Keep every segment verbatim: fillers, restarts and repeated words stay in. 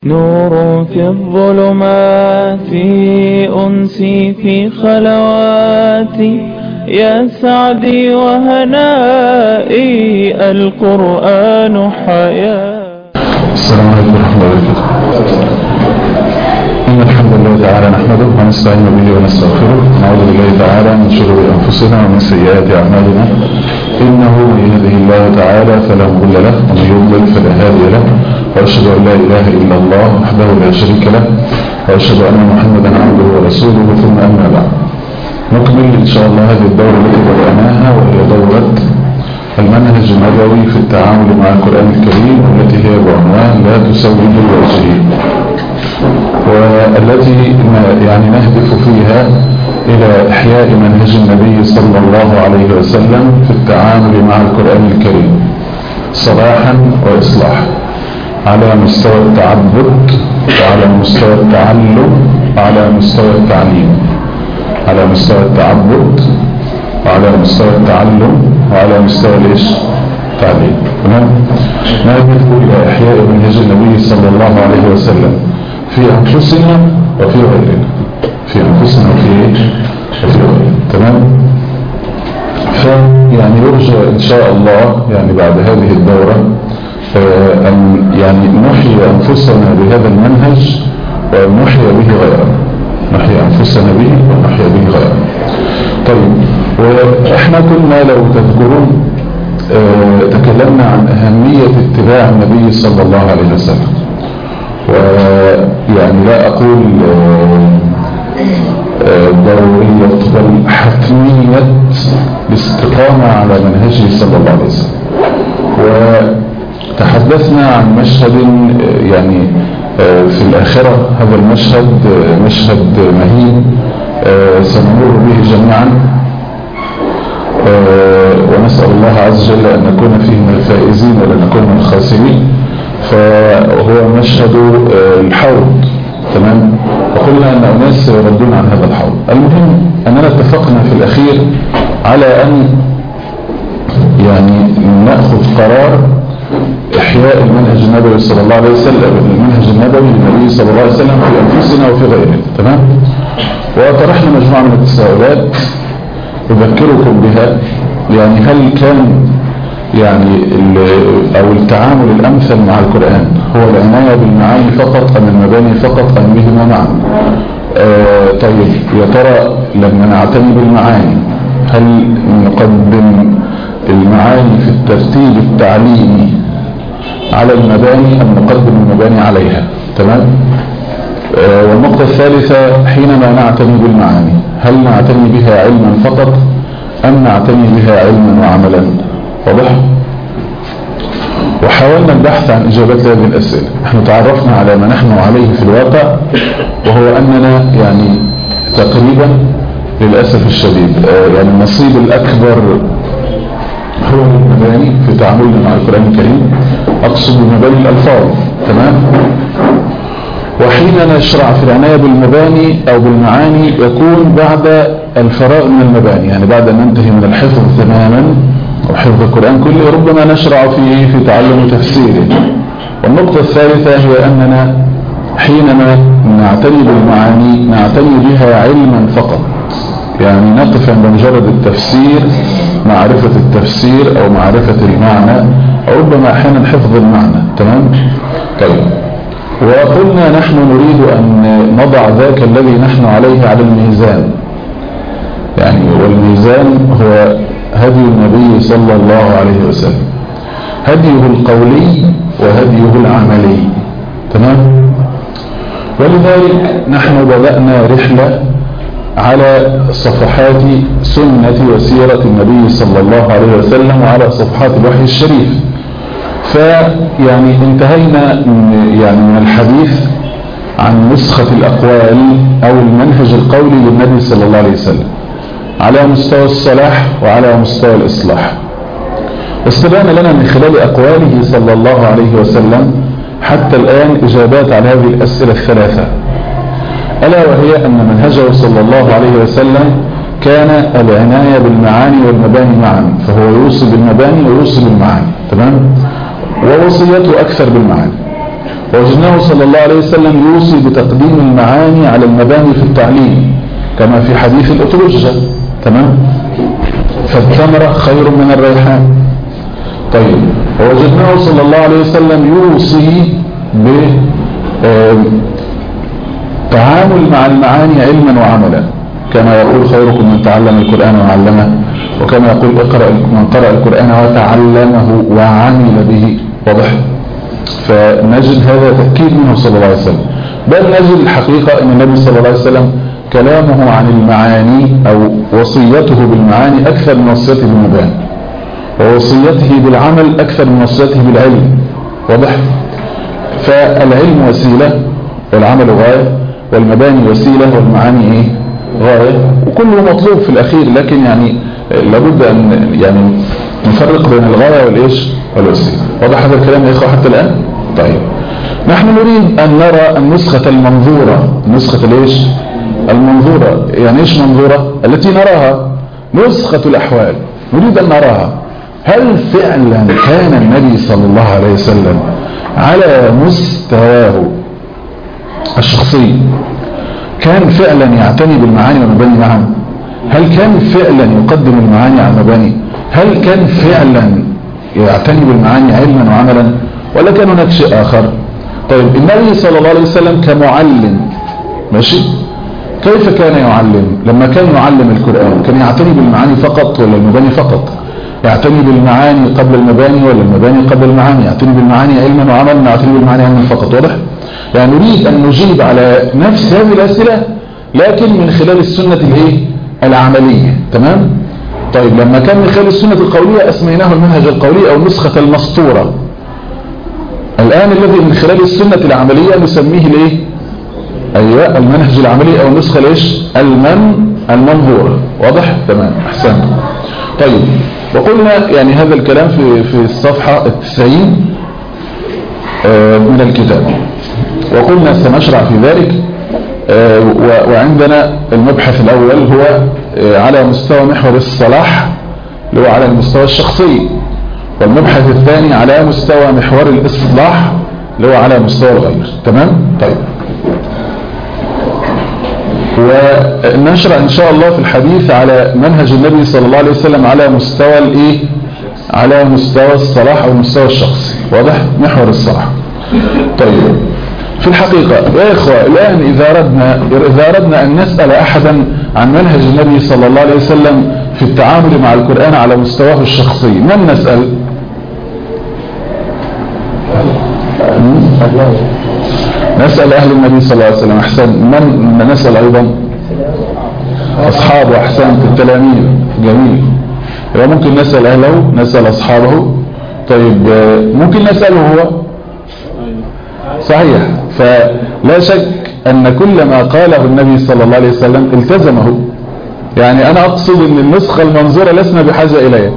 نور في الظلمات أنسي في خلواتي يا سعدي وهنائي القرآن حياة. السلام عليكم ورحمة الله وبركاته. إن الحمد لله تعالى نحمده ونستعين به ونستغفره، نعوذ بالله تعالى من شرور أنفسنا ومن سيئات أعمالنا، إنه من يهده الله تعالى فلا مضل له ومن يضلل فلا هادي له، وأشهد أن لا إله إلا الله وحده لا شريك له، وأشهد أن محمدا عبده ورسوله، ثم أما بعد. نكمل إن شاء الله هذه الدورة التي بدأناها، وهي دورة المنهج النبوي في التعامل مع القرآن الكريم، والتي هي بعنوان لا تسود الوجهين، والتي يعني نهدف فيها إلى إحياء منهج النبي صلى الله عليه وسلم في التعامل مع القرآن الكريم صلاحا وإصلاحا، على مستوى التعبد وعلى مستوى التعلم وعلى مستوى التعليم، على مستوى التعبد وعلى مستوى التعلم وعلى مستوى الايش؟ التعليم. تمام؟ نهدف الى احياء منهج النبي صلى الله عليه وسلم في انفسنا وفي غيرنا، في انفسنا وفي وفي غيرنا. تمام؟ فيعني يرجى ان شاء الله يعني بعد هذه الدورة أن يعني نحيي أنفسنا بهذا المنهج وأن نحيي به غيرنا، نحيي أنفسنا به ونحيي به غيرنا. طيب، وإحنا كنا لو تذكرون اه تكلمنا عن أهمية اتباع النبي صلى الله عليه وسلم، ويعني لا أقول اه ضرورية بل حتمية الاستقامة على منهجه صلى الله عليه وسلم. وتحدثنا عن مشهد يعني في الآخرة، هذا المشهد مشهد مهين سنمر به جميعا، ونسأل الله عز وجل أن نكون فيه من الفائزين ولا نكون من الخاسرين. فهو مشهد الحوض. تمام؟ وقلنا أن الناس يردون عن هذا الحوض. المهم أننا اتفقنا في الأخير على أن يعني نأخذ قرار إحياء المنهج النبوي صلى الله عليه وسلم، المنهج النبوي للنبي صلى الله عليه وسلم في أنفسنا وفي غيرنا. تمام؟ وطرحنا مجموعة من التساؤلات أذكركم بها. يعني هل كان يعني أو التعامل الأمثل مع القرآن هو العناية بالمعاني فقط أم المباني فقط أم بهما معا؟ آه طيب، يا ترى لما نعتني بالمعاني هل نقدم المعاني في الترتيب التعليمي على المباني أم نقدم المباني عليها؟ تمام؟ آه والنقطة الثالثة، حينما نعتني بالمعاني هل نعتني بها علما فقط أم نعتني بها علما وعملا؟ واضح؟ وحاولنا البحث عن إجابات هذه الأسئلة. نحن تعرفنا على ما نحن عليه في الواقع، وهو أننا يعني تقريبا للأسف الشديد آه يعني النصيب الأكبر هو المباني في تعاملنا مع القرآن الكريم، أقصد مباني الألفاظ. تمام؟ وحين نشرع في العناية بالمباني أو بالمعاني يكون بعد الفراغ من المباني، يعني بعد أن ننتهي من الحفظ تماما وحفظ القرآن كله، ربما نشرع فيه في تعلم تفسيره. والنقطة الثالثة هي أننا حينما نعتني بالمعاني نعتني بها علما فقط، يعني نقف عند مجرد التفسير، معرفة التفسير أو معرفة المعنى، أو ربما أحيانا حفظ المعنى. تمام؟ طيب، وقلنا نحن نريد أن نضع ذاك الذي نحن عليه على الميزان، يعني والميزان هو هدي النبي صلى الله عليه وسلم، هديه القولي وهديه العملي. تمام؟ ولذلك نحن بدأنا رحلة على صفحات سنة وسيرة النبي صلى الله عليه وسلم وعلى صفحات الوحي الشريف. فيعني انتهينا يعني من الحديث عن نسخة الأقوال أو المنهج القولي للنبي صلى الله عليه وسلم على مستوى الصلاح وعلى مستوى الإصلاح. واستبان لنا من خلال أقواله صلى الله عليه وسلم حتى الآن إجابات على هذه الأسئلة الثلاثة، ألا وهي أن منهجه صلى الله عليه وسلم كان العناية بالمعاني والمباني معا، فهو يوصي بالمباني ويوصي بالمعاني. تمام؟ ووصيته أكثر بالمعاني. ووجدناه صلى الله عليه وسلم يوصي بتقديم المعاني على المباني في التعليم كما في حديث الأترجة. تمام. فالتمرة خير من الريحان. طيب ووجدناه صلى الله عليه وسلم يوصي بتعامل مع المعاني علما وعملا كما يقول خيركم من تعلم القرآن وعلمه، وكما يقول اقرأ من قرأ القرآن وتعلمه وعمل به. واضح؟ فنجد هذا تأكيد منه صلى الله عليه وسلم. بل نجد الحقيقة أن النبي صلى الله عليه وسلم كلامه عن المعاني أو وصيته بالمعاني أكثر من وصيته بالمباني، ووصيته بالعمل أكثر من وصيته بالعلم. واضح؟ فالعلم وسيلة والعمل غاية، والمباني وسيلة والمعاني إيه؟ غاية، وكله مطلوب في الأخير، لكن يعني لابد أن يعني نفرق بين الغاية والإيش والوسيلة. واضح هذا الكلام يا إخوة حتى الآن؟ طيب نحن نريد أن نرى النسخة المنظورة. النسخة الإيش المنظورة، يعني إيش منظورة؟ التي نراها نسخة الأحوال، نريد أن نراها. هل فعلا كان النبي صلى الله عليه وسلم على مستواه الشخصي كان فعلا يعتني بالمعاني والمباني معا؟ هل كان فعلا يقدم المعاني على المباني؟ هل كان فعلا يعتني بالمعاني علما وعملا، ولا كان هناك شيء آخر؟ طيب النبي صلى الله عليه وسلم كمعلم، ماشي، كيف كان يعلم؟ لما كان يعلم القرآن كان يعتني بالمعاني فقط ولا المباني فقط؟ يعتني بالمعاني قبل المباني ولا المباني قبل المعاني؟ يعتني بالمعاني علما وعملا، يعتني بالمعاني علما فقط. واضح؟ يعني نريد أن نجيب على نفس هذه الأسئلة لكن من خلال السنة الايه العملية. تمام؟ طيب لما كان من خلال السنة القولية أسميناه المنهج القولي أو النسخة المسطورة. الآن الذي من خلال السنة العملية نسميه الايه؟ أيوة المنهج العملي أو النسخة ليش المن المنظورة. واضح؟ تمام، أحسن. طيب وقلنا يعني هذا الكلام في في الصفحة التسعين من الكتاب، وقلنا سنشرع في ذلك. وعندنا المبحث الأول هو على مستوى محور الصلاح اللي هو على المستوى الشخصي، والمبحث الثاني على مستوى محور الإصلاح اللي هو على مستوى الغير. تمام؟ طيب ونشرع إن شاء الله في الحديث على منهج النبي صلى الله عليه وسلم على مستوى الإيه؟ على مستوى الصلاح أو المستوى الشخصي. واضح؟ محور الصلاح. طيب في الحقيقة يا إخوة الآن إذا أردنا إذا أردنا أن نسأل أحدا عن منهج النبي صلى الله عليه وسلم في التعامل مع القرآن على مستواه الشخصي، من نسأل؟ نسأل أهل النبي صلى الله عليه وسلم. أحسن. من نسأل أيضا؟ أصحابه. أحسنت. التلاميذ. جميل. ممكن نسأل أهله، نسأل أصحابه. طيب ممكن نسأله هو؟ صحيح. فلا شك أن كل ما قاله النبي صلى الله عليه وسلم التزمه. يعني أنا أقصد أن النسخة المنظورة لسنا بحاجة إليها.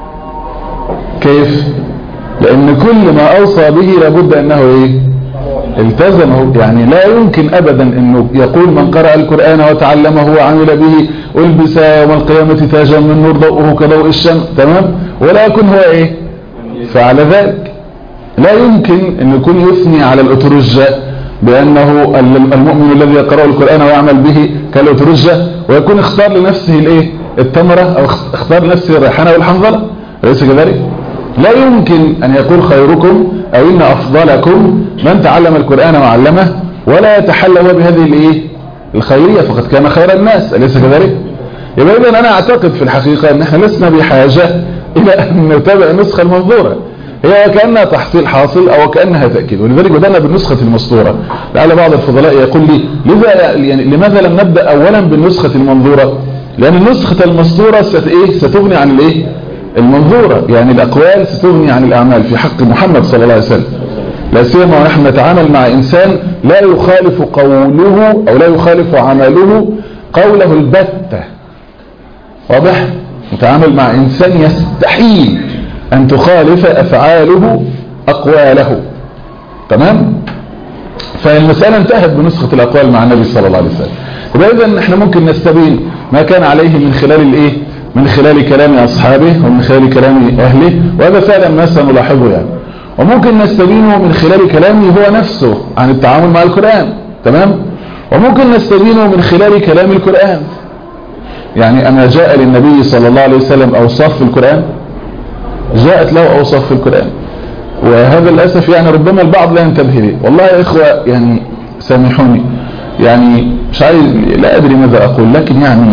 كيف؟ لأن كل ما أوصى به لابد أنه إيه؟ التزمه. يعني لا يمكن أبدا أنه يقول من قرأ القرآن وتعلمه وعمل به ألبس يوم القيامة تاجا من نور ضوءه كضوء الشمس. تمام؟ ولا يكون هو إيه؟ فعل ذلك. لا يمكن أن يكون يثني على الأترجة بأنه المؤمن الذي يقرأ القرآن ويعمل به كالأترجة، ويكون اختار لنفسه الايه التمرة أو اختار لنفسه الريحانة والحنظلة. أليس كذلك؟ لا يمكن أن يقول خيركم أو إن أفضلكم من تعلم القرآن وعلمه ولا يتحلى هو بهذه الايه الخيرية فقد كان خير الناس. أليس كذلك؟ يبقى إذن أنا أعتقد في الحقيقة أن احنا لسنا بحاجة إلى أن نتابع النسخة المنظورة، هي كأنها تحصيل حاصل أو كأنها تأكيد. ولذلك بدأنا بالنسخة المسطورة. لعل بعض الفضلاء يقول لي لذا يعني لماذا لم نبدأ أولا بالنسخة المنظورة؟ لأن النسخة المسطورة ست إيه؟ ستغني عن الإيه؟ المنظورة. يعني الأقوال ستغني عن الأعمال في حق محمد صلى الله عليه وسلم، لا سيما ونحن نتعامل مع إنسان لا يخالف قوله أو لا يخالف عمله قوله البتة. واضح؟ نتعامل مع إنسان يستحيل أن تخالف أفعاله أقواله. تمام؟ فالمسألة انتهت بنسخة الأقوال مع النبي صلى الله عليه وسلم. وإذن احنا ممكن نستبين ما كان عليه من خلال الإيه؟ من خلال كلام أصحابه ومن خلال كلام أهله، وهذا فعلا ما سنلاحظه يعني. وممكن نستبينه من خلال كلامه هو نفسه عن التعامل مع القرآن، تمام؟ وممكن نستبينه من خلال كلام القرآن. يعني أما جاء للنبي صلى الله عليه وسلم أوصاف في القرآن، جاءت له أوصاف في القرآن، وهذا للأسف يعني ربما البعض لا ينتبه ليه. والله يا إخوة يعني سامحوني، يعني مش عايز، لا أدري ماذا أقول، لكن يعني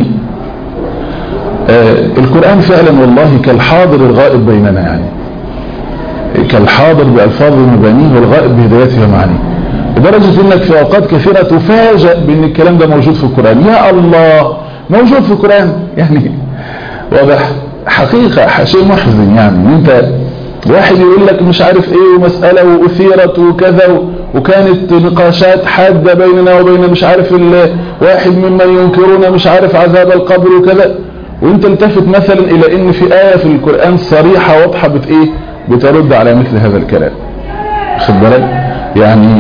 آه القرآن فعلا والله كالحاضر الغائب بيننا، يعني كالحاضر بألفاظ مبانيه والغائب بهدايته ومعانيه، لدرجة انك في اوقات كثيرة تفاجأ بان الكلام ده موجود في القرآن. يا الله، موجود في القرآن، يعني واضح حقيقة شيء محزن. يعني انت واحد يقول لك مش عارف ايه ومسألة واثيرت وكذا وكانت نقاشات حادة بيننا وبين مش عارف واحد ممن ينكرون مش عارف عذاب القبر وكذا، وانت التفت مثلا الى ان في آية في القرآن صريحة واضحة بت ايه بترد على مثل هذا الكلام. خد بالك، يعني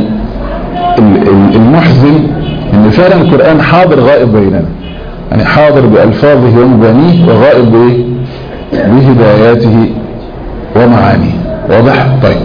المحزن ان فعلا القرآن حاضر غائب بيننا، يعني حاضر بألفاظه ومبانيه وغائب بايه بهداياته ومعانيه. واضح؟ طيب،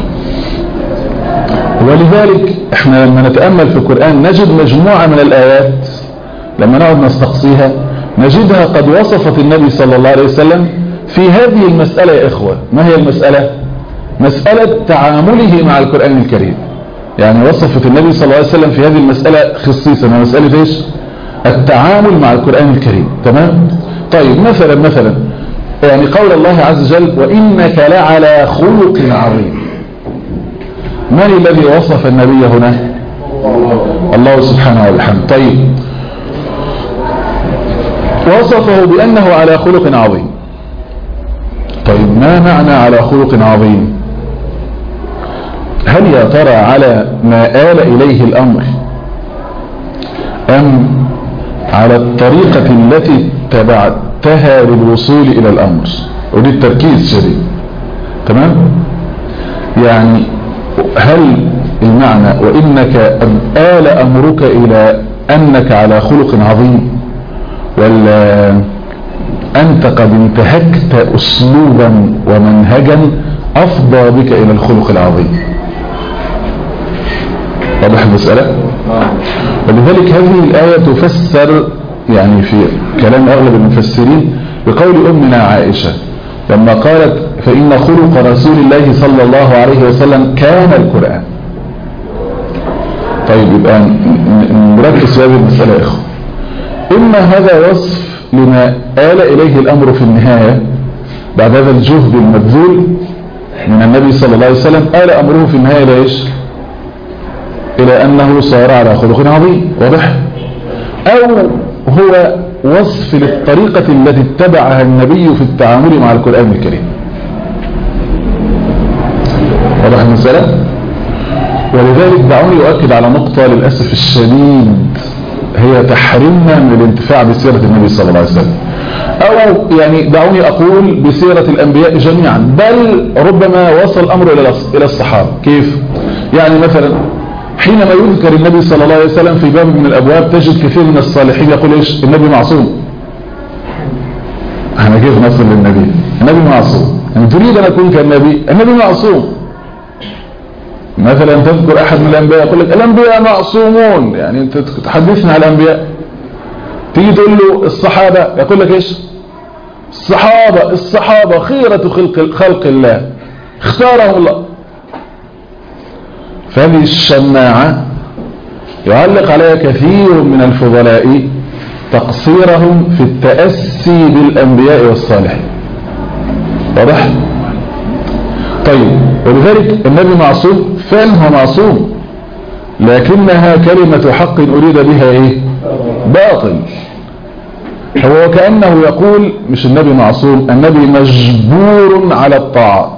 ولذلك احنا لما نتأمل في القرآن نجد مجموعة من الآيات لما نقعد نستقصيها نجدها قد وصفت النبي صلى الله عليه وسلم في هذه المسألة. يا إخوة، ما هي المسألة؟ مسألة تعامله مع القرآن الكريم. يعني وصفت النبي صلى الله عليه وسلم في هذه المسألة خصيصا، مسألة ايش؟ التعامل مع القرآن الكريم، تمام؟ طيب، مثلا مثلا يعني قول الله عز وجل وإنك لعلى خلق عظيم، من الذي وصف النبي هنا؟ الله سبحانه وبحمده. طيب، وصفه بأنه على خلق عظيم. طيب، ما معنى على خلق عظيم؟ هل يا ترى على ما آل إليه الأمر أم على الطريقة التي اتبعتها للوصول إلى الأمر؟ ودي التركيز شديد، تمام؟ يعني هل المعنى وإنك آل أمرك إلى أنك على خلق عظيم، ولا أنت قد انتهكت أسلوبا ومنهجا أفضى بك إلى الخلق العظيم؟ واضح المسألة؟ ولذلك هذه الآية تفسر يعني في كلام أغلب المفسرين بقول أمنا عائشة لما قالت فإن خلق رسول الله صلى الله عليه وسلم كان القرآن. طيب، يبقى نركز في هذه المسألة يا إخوة. إما هذا وصف لما آل إليه الأمر في النهاية بعد هذا الجهد المبذول من النبي صلى الله عليه وسلم، آل أمره في النهاية ليش؟ إلى أنه صار على خلق عظيم. واضح؟ أو هو وصف للطريقة التي اتبعها النبي في التعامل مع القرآن الكريم. واضح المسألة؟ ولذلك دعوني أؤكد على نقطة للأسف الشديد هي تحرمنا من الانتفاع بسيرة النبي صلى الله عليه وسلم، أو يعني دعوني أقول بسيرة الأنبياء جميعا، بل ربما وصل الأمر إلى الصحابة. كيف؟ يعني مثلا حينما يذكر النبي صلى الله عليه وسلم في باب من الأبواب تجد كثير من الصالحين يقول إيش؟ النبي معصوم. أنا كيف نصل للنبي؟ النبي معصوم. يعني تريد أن أكون كالنبي؟ النبي معصوم. مثلا تذكر أحد من الأنبياء يقول لك الأنبياء معصومون، يعني أنت تحدثنا على الأنبياء. تيجي تقول له الصحابة يقول لك إيش؟ الصحابة الصحابة خيرة خلق, خلق الله اختارهم الله. فهذه الشماعة يعلق عليها كثير من الفضلاء تقصيرهم في التأسي بالأنبياء والصالحين. واضح؟ طيب، ولذلك النبي معصوم، فعلا هو معصوم، لكنها كلمة حق أريد بها إيه؟ باطل. هو كأنه يقول مش النبي معصوم، النبي مجبور على الطاعات.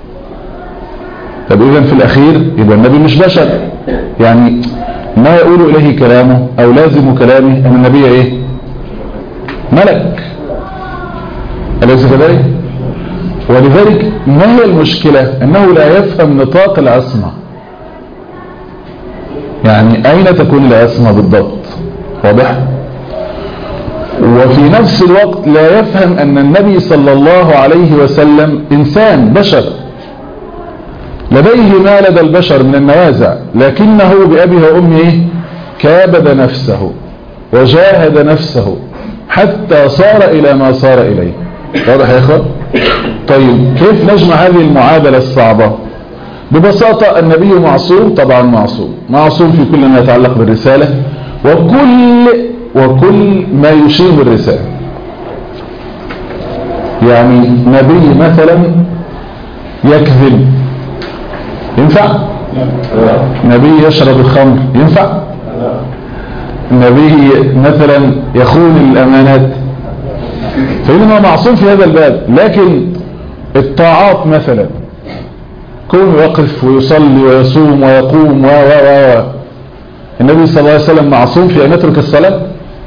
طب إذن في الأخير يبقى النبي مش بشر، يعني ما يقول إليه كلامه أو لازم كلامه أن النبي إيه؟ ملك، أليس كذلك؟ ولذلك ما هي المشكلة؟ أنه لا يفهم نطاق العصمة، يعني أين تكون العصمة بالضبط؟ واضح؟ وفي نفس الوقت لا يفهم أن النبي صلى الله عليه وسلم إنسان بشر، لديه ما لدى البشر من النوازع، لكنه بأبيه وأمه كابد نفسه وجاهد نفسه حتى صار إلى ما صار إليه. واضح يا إخوة؟ طيب كيف نجمع هذه المعادلة الصعبة؟ ببساطة النبي معصوم، طبعا معصوم معصوم في كل ما يتعلق بالرسالة وكل وكل ما يشير بالرسالة. يعني نبي مثلا يكذب ينفع؟ نبي يشرب الخمر ينفع؟ نبي مثلا يخون الأمانات، فإنه معصوم في هذا الباب. لكن الطاعات مثلا كون يقف ويصلي ويصوم ويقوم و و و النبي صلى الله عليه وسلم معصوم في أن يترك الصلاة؟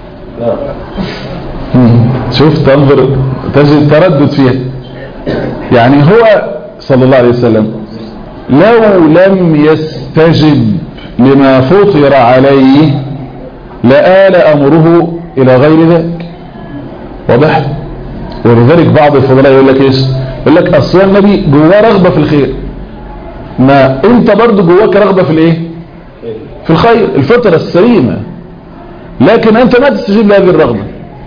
شوف تنظر تجد تردد فيها. يعني هو صلى الله عليه وسلم لو لم يستجب لما فطر عليه لآل أمره إلى غير ذلك. واضح؟ ولذلك بعض الفضلاء يقول لك ايش؟ يقول لك أصلا النبي جواه رغبة في الخير، ما انت برضو جواك رغبة في الايه؟ في الخير، الفطرة السليمة، لكن انت ما تستجيب لهذه الرغبة.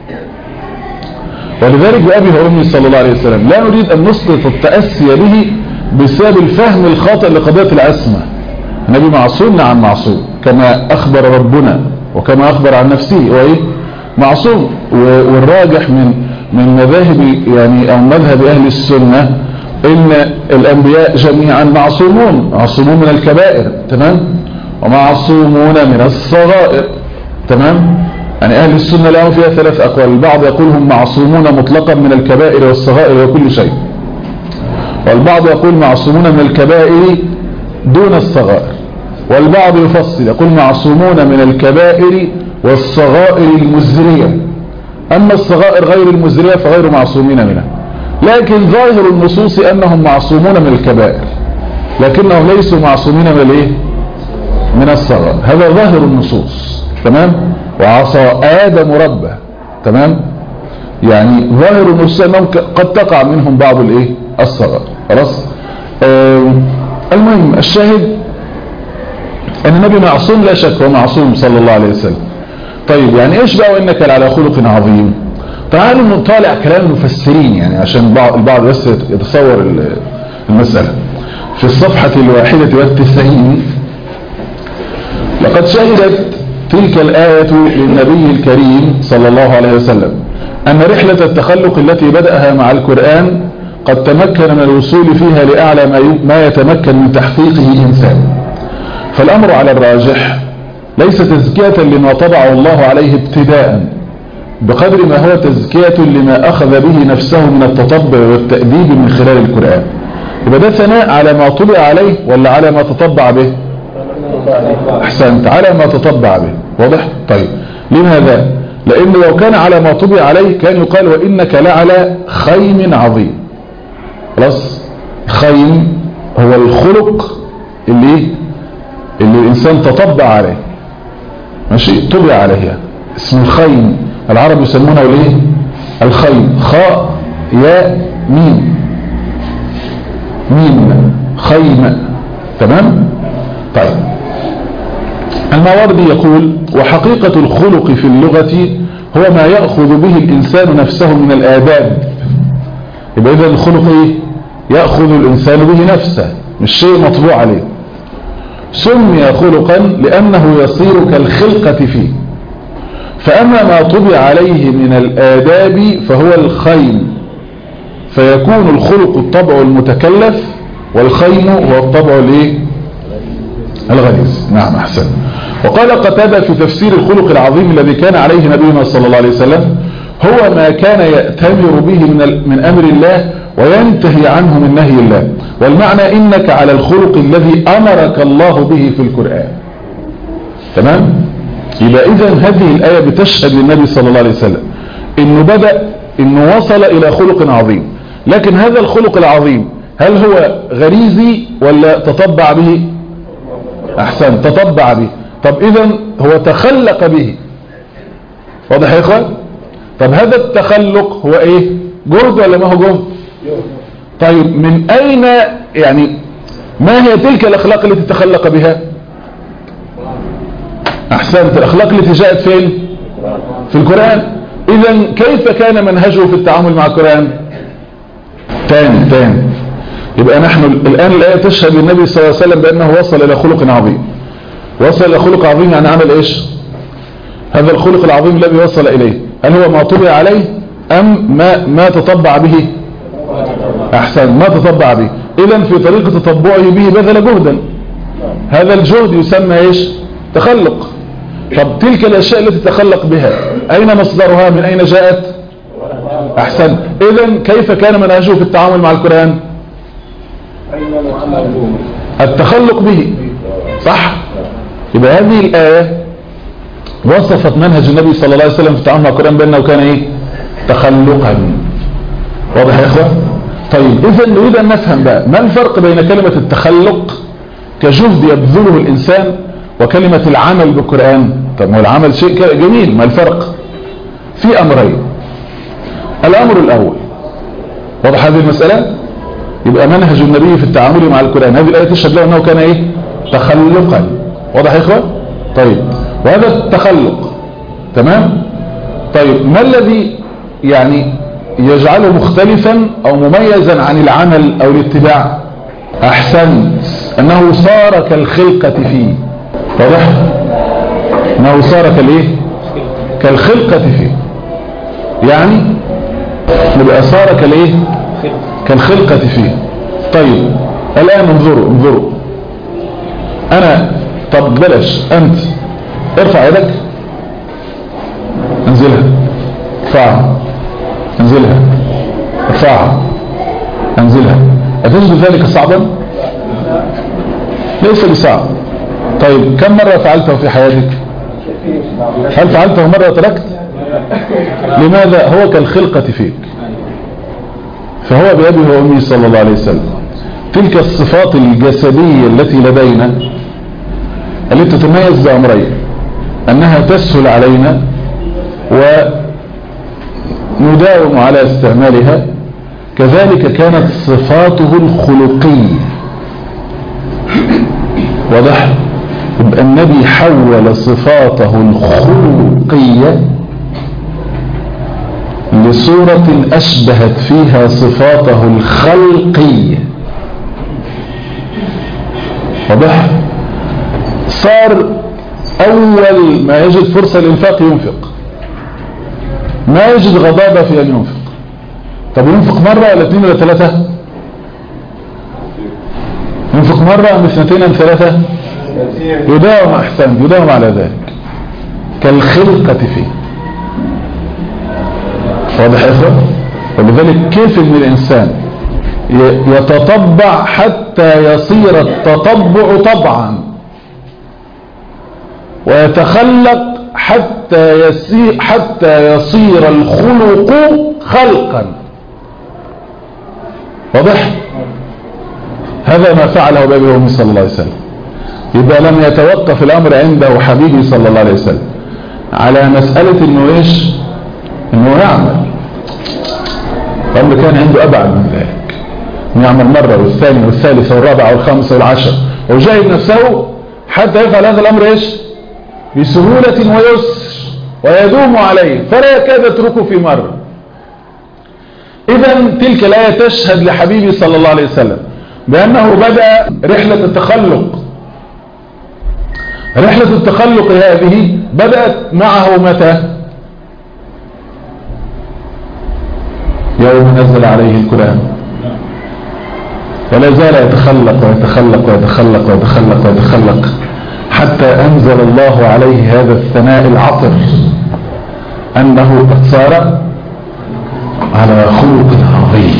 ولذلك بأبي وأمي صلى الله عليه وسلم لا نريد أن نسقط التأسي به بسبب الفهم الخاطئ لقضية العصمة. النبي معصوم، نعم معصوم، كما أخبر ربنا وكما أخبر عن نفسه وإيه؟ معصوم. والراجح من من مذاهب يعني أو مذهب أهل السنة إن الأنبياء جميعا معصومون، معصومون من الكبائر، تمام، ومعصومون من الصغائر، تمام. يعني أهل السنة لهم فيها ثلاث أقوال، البعض يقول هم معصومون مطلقا من الكبائر والصغائر وكل شيء، والبعض يقول معصومون من الكبائر دون الصغائر، والبعض يفصل يقول معصومون من الكبائر والصغائر المزرية، أما الصغائر غير المزرية فغير معصومين منها. لكن ظاهر النصوص أنهم معصومون من الكبائر لكنهم ليسوا معصومين من الايه؟ من الصغائر. هذا ظاهر النصوص، تمام. وعصى آدم ربه، تمام. يعني ظاهر النصوص أنهم قد تقع منهم بعض الايه؟ الصغائر. خلاص. آه المهم الشاهد أن النبي معصوم لا شك، هو معصوم صلى الله عليه وسلم. طيب يعني ايش بقى وانك على خلق عظيم؟ تعالوا نطالع كلام المفسرين يعني عشان البعض بس يتصور المسألة. في الصفحة الواحدة والتسعين لقد شهدت تلك الآية للنبي الكريم صلى الله عليه وسلم أن رحلة التخلق التي بدأها مع القرآن قد تمكن من الوصول فيها لأعلى ما يتمكن من تحقيقه إنسان. فالأمر على الراجح ليس تزكية لما طبع الله عليه ابتداء بقدر ما هو تزكية لما أخذ به نفسه من التطبع والتأديب من خلال القرآن. يبقى ده ثناء على ما طبع عليه ولا على ما تطبع به؟ أحسنت، على ما تطبع به. واضح؟ طيب لماذا؟ لأنه لو كان على ما طبع عليه كان يقال وإنك لعلى خيم عظيم. خلاص. خيم هو الخلق اللي اللي الإنسان تطبع عليه، ماشي، طبع عليه، اسم الخيم. العرب يسمونه الايه؟ الخيم، خاء ياء ميم، ميم خيم، تمام. طيب الماوردي يقول وحقيقة الخلق في اللغة هو ما يأخذ به الإنسان نفسه من الآداب. يبقى إذا الخلق ايه؟ يأخذ الإنسان به نفسه، مش شيء مطبوع عليه. سمي خلقا لأنه يصير كالخلقة فيه. فأما ما طبع عليه من الآداب فهو الخيم، فيكون الخلق الطبع المتكلف والخيم هو الطبع الايه؟ الغليظ. نعم أحسن. وقال قتادة في تفسير الخلق العظيم الذي كان عليه نبينا صلى الله عليه وسلم هو ما كان يأتمر به من, من أمر الله وينتهي عنه من نهي الله. والمعنى إنك على الخلق الذي أمرك الله به في القرآن. تمام؟ يبقى إذن هذه الآية بتشهد للنبي صلى الله عليه وسلم إنه بدأ إنه وصل إلى خلق عظيم. لكن هذا الخلق العظيم هل هو غريزي ولا تطبع به؟ أحسن، تطبع به. طب إذن هو تخلق به. واضح يا إخوان؟ طب هذا التخلق هو إيه؟ جهد ولا ما هو جهد؟ طيب من أين يعني ما هي تلك الأخلاق التي تخلق بها؟ أحسنت، الأخلاق التي جاءت فين؟ في القرآن. إذن كيف كان منهجه في التعامل مع القرآن؟ تاني تاني يبقى نحن الآن الآية تشهد للنبي صلى الله عليه وسلم بأنه وصل إلى خلق عظيم. وصل إلى خلق عظيم يعني عمل إيش؟ هذا الخلق العظيم الذي وصل إليه هل هو ما طبع عليه أم ما, ما تطبع به؟ أحسن، ما تطبع به. إذن في طريق تطبعه به بذل جهدا، هذا الجهد يسمى إيش؟ تخلق. طب تلك الأشياء التي تخلق بها أين مصدرها؟ من أين جاءت؟ أحسن. إذن كيف كان منهجه في التعامل مع القرآن؟ التخلق به، صح؟ يبقى هذه الآية وصفت منهج النبي صلى الله عليه وسلم في التعامل مع القرآن بأنه كان إيه؟ تخلقا. واضح يا إخوة؟ طيب إذن نريد أن نفهم بقى ما الفرق بين كلمة التخلق كجهد يبذله الإنسان وكلمة العمل بالقرآن. طب ما العمل شيء جميل، ما الفرق؟ في أمرين. الأمر الأول، واضح هذه المسألة؟ يبقى منهج النبي في التعامل مع القرآن هذه الآية تشهد له أنه كان إيه؟ تخلقا. واضح يا إخوة؟ طيب وهذا التخلق تمام؟ طيب ما الذي يعني يجعله مختلفا أو مميزا عن العمل أو الاتباع؟ أحسنت، أنه صار كالخلقة فيه. واضح؟ أنه صار كالإيه؟ كالخلقة فيه، يعني يبقى صار كالإيه؟ كالخلقة فيه. طيب الآن انظروا انظروا أنا، طب بلاش أنت ارفع يدك، انزلها، ارفعها، انزلها، ارفعها، انزلها. أتجد ذلك صعبا؟ ليس بصعب. طيب كم مرة فعلته في حياتك؟ هل فعلته مرة وتركت؟ لماذا؟ هو كالخلقة فيك، فهو بأبي وأمي صلى الله عليه وسلم. تلك الصفات الجسدية التي لدينا التي تتميز بأمرين، أنها تسهل علينا ونداوم على استعمالها، كذلك كانت صفاته الخلقية. واضح؟ يبقى النبي حول صفاته الخلقية لصورة أشبهت فيها صفاته الخلقية. واضح؟ صار أول ما يجد فرصة للإنفاق ينفق، ما يجد غضابة في أن ينفق. طب ينفق مرة ولا اثنين ولا ثلاثة؟ ينفق مرة أم اثنتين أم ثلاثة؟ يداوم. أحسن، يداوم على ذلك كالخلقة فيه. واضح يا إخوة؟ ولذلك كيف ان الإنسان يتطبع حتى يصير التطبع طبعا، ويتخلق حتى يصير حتى يصير الخلق خلقا. واضح؟ هذا ما فعله بأبي وأمي صلى الله عليه وسلم. يبقى لم يتوقف الأمر عنده حبيبي صلى الله عليه وسلم على مسألة انه ايش؟ انه يعمل. الأمر كان عنده أبعد من ذلك، يعمل مرة والثانية والثالثة والرابعة والخامسة والعشر، وجاهد نفسه حتى يفعل هذا الأمر ايش؟ بسهولة ويسر ويدوم عليه فلا يكاد يتركه في مرة. إذن تلك الآية تشهد لحبيبي صلى الله عليه وسلم بأنه بدأ رحلة التخلق. رحلة التخلق هذه بدأت معه متى؟ يوم نزل عليه القرآن، ولا زال يتخلق ويتخلق ويتخلق ويتخلق ويتخلق حتى أنزل الله عليه هذا الثناء العطر أنه قد صار على خلق عظيم.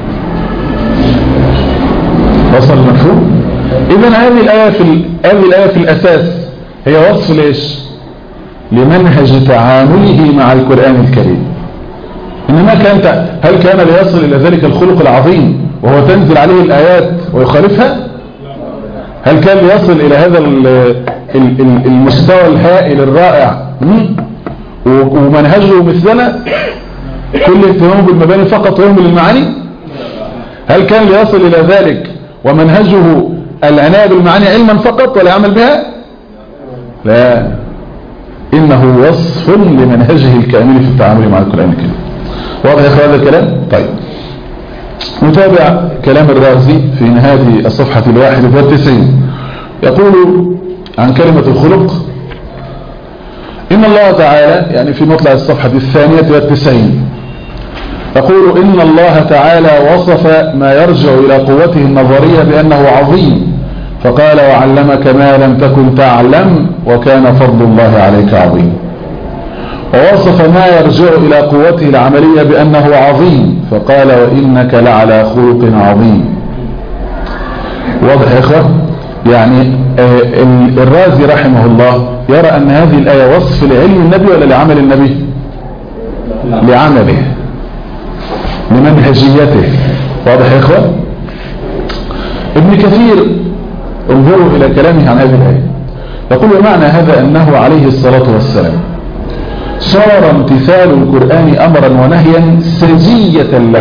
وصل المفهوم؟ إذن هذه الآية في هذه الآية في الأساس هي وصف ليش؟ لمنهج تعامله مع القرآن الكريم. إنما كانت هل كان ليصل إلى ذلك الخلق العظيم وهو تنزل عليه الآيات ويخالفها؟ هل كان ليصل إلى هذا المستوى الهائل الرائع ومنهجه مثلنا كل اهتمامه بالمباني فقط ويهمل المعاني؟ هل كان ليصل إلى ذلك ومنهجه العناية بالمعاني علما فقط ولا يعمل بها؟ لا، إنه وصف لمنهجه الكامل في التعامل مع القرآن الكريم. واضح يا أخوة هذا الكلام؟ طيب نتابع كلام الرازي في نهاية الصفحة الواحدة والتسعين. يقول عن كلمة الخلق: إن الله تعالى، يعني في مطلع الصفحة الثانية والتسعين، يقول: إن الله تعالى وصف ما يرجع إلى قوته النظرية بأنه عظيم، فقال: وعلمك ما لم تكن تعلم وكان فضل الله عليك عظيم. ووصف ما يرجع إلى قوته العملية بأنه عظيم، فقال: وإنك لعلى خلق عظيم. واضح يا إخوة؟ يعني الرازي رحمه الله يرى أن هذه الآية وصف لعلم النبي ولا لعمل النبي؟ لعمله، لمنهجيته. واضح يا إخوة؟ ابن كثير انظروا إلى كلامه عن هذه الآية، يقول: ومعنى هذا أنه عليه الصلاة والسلام صار امتثال القرآن أمرا ونهيا سجية له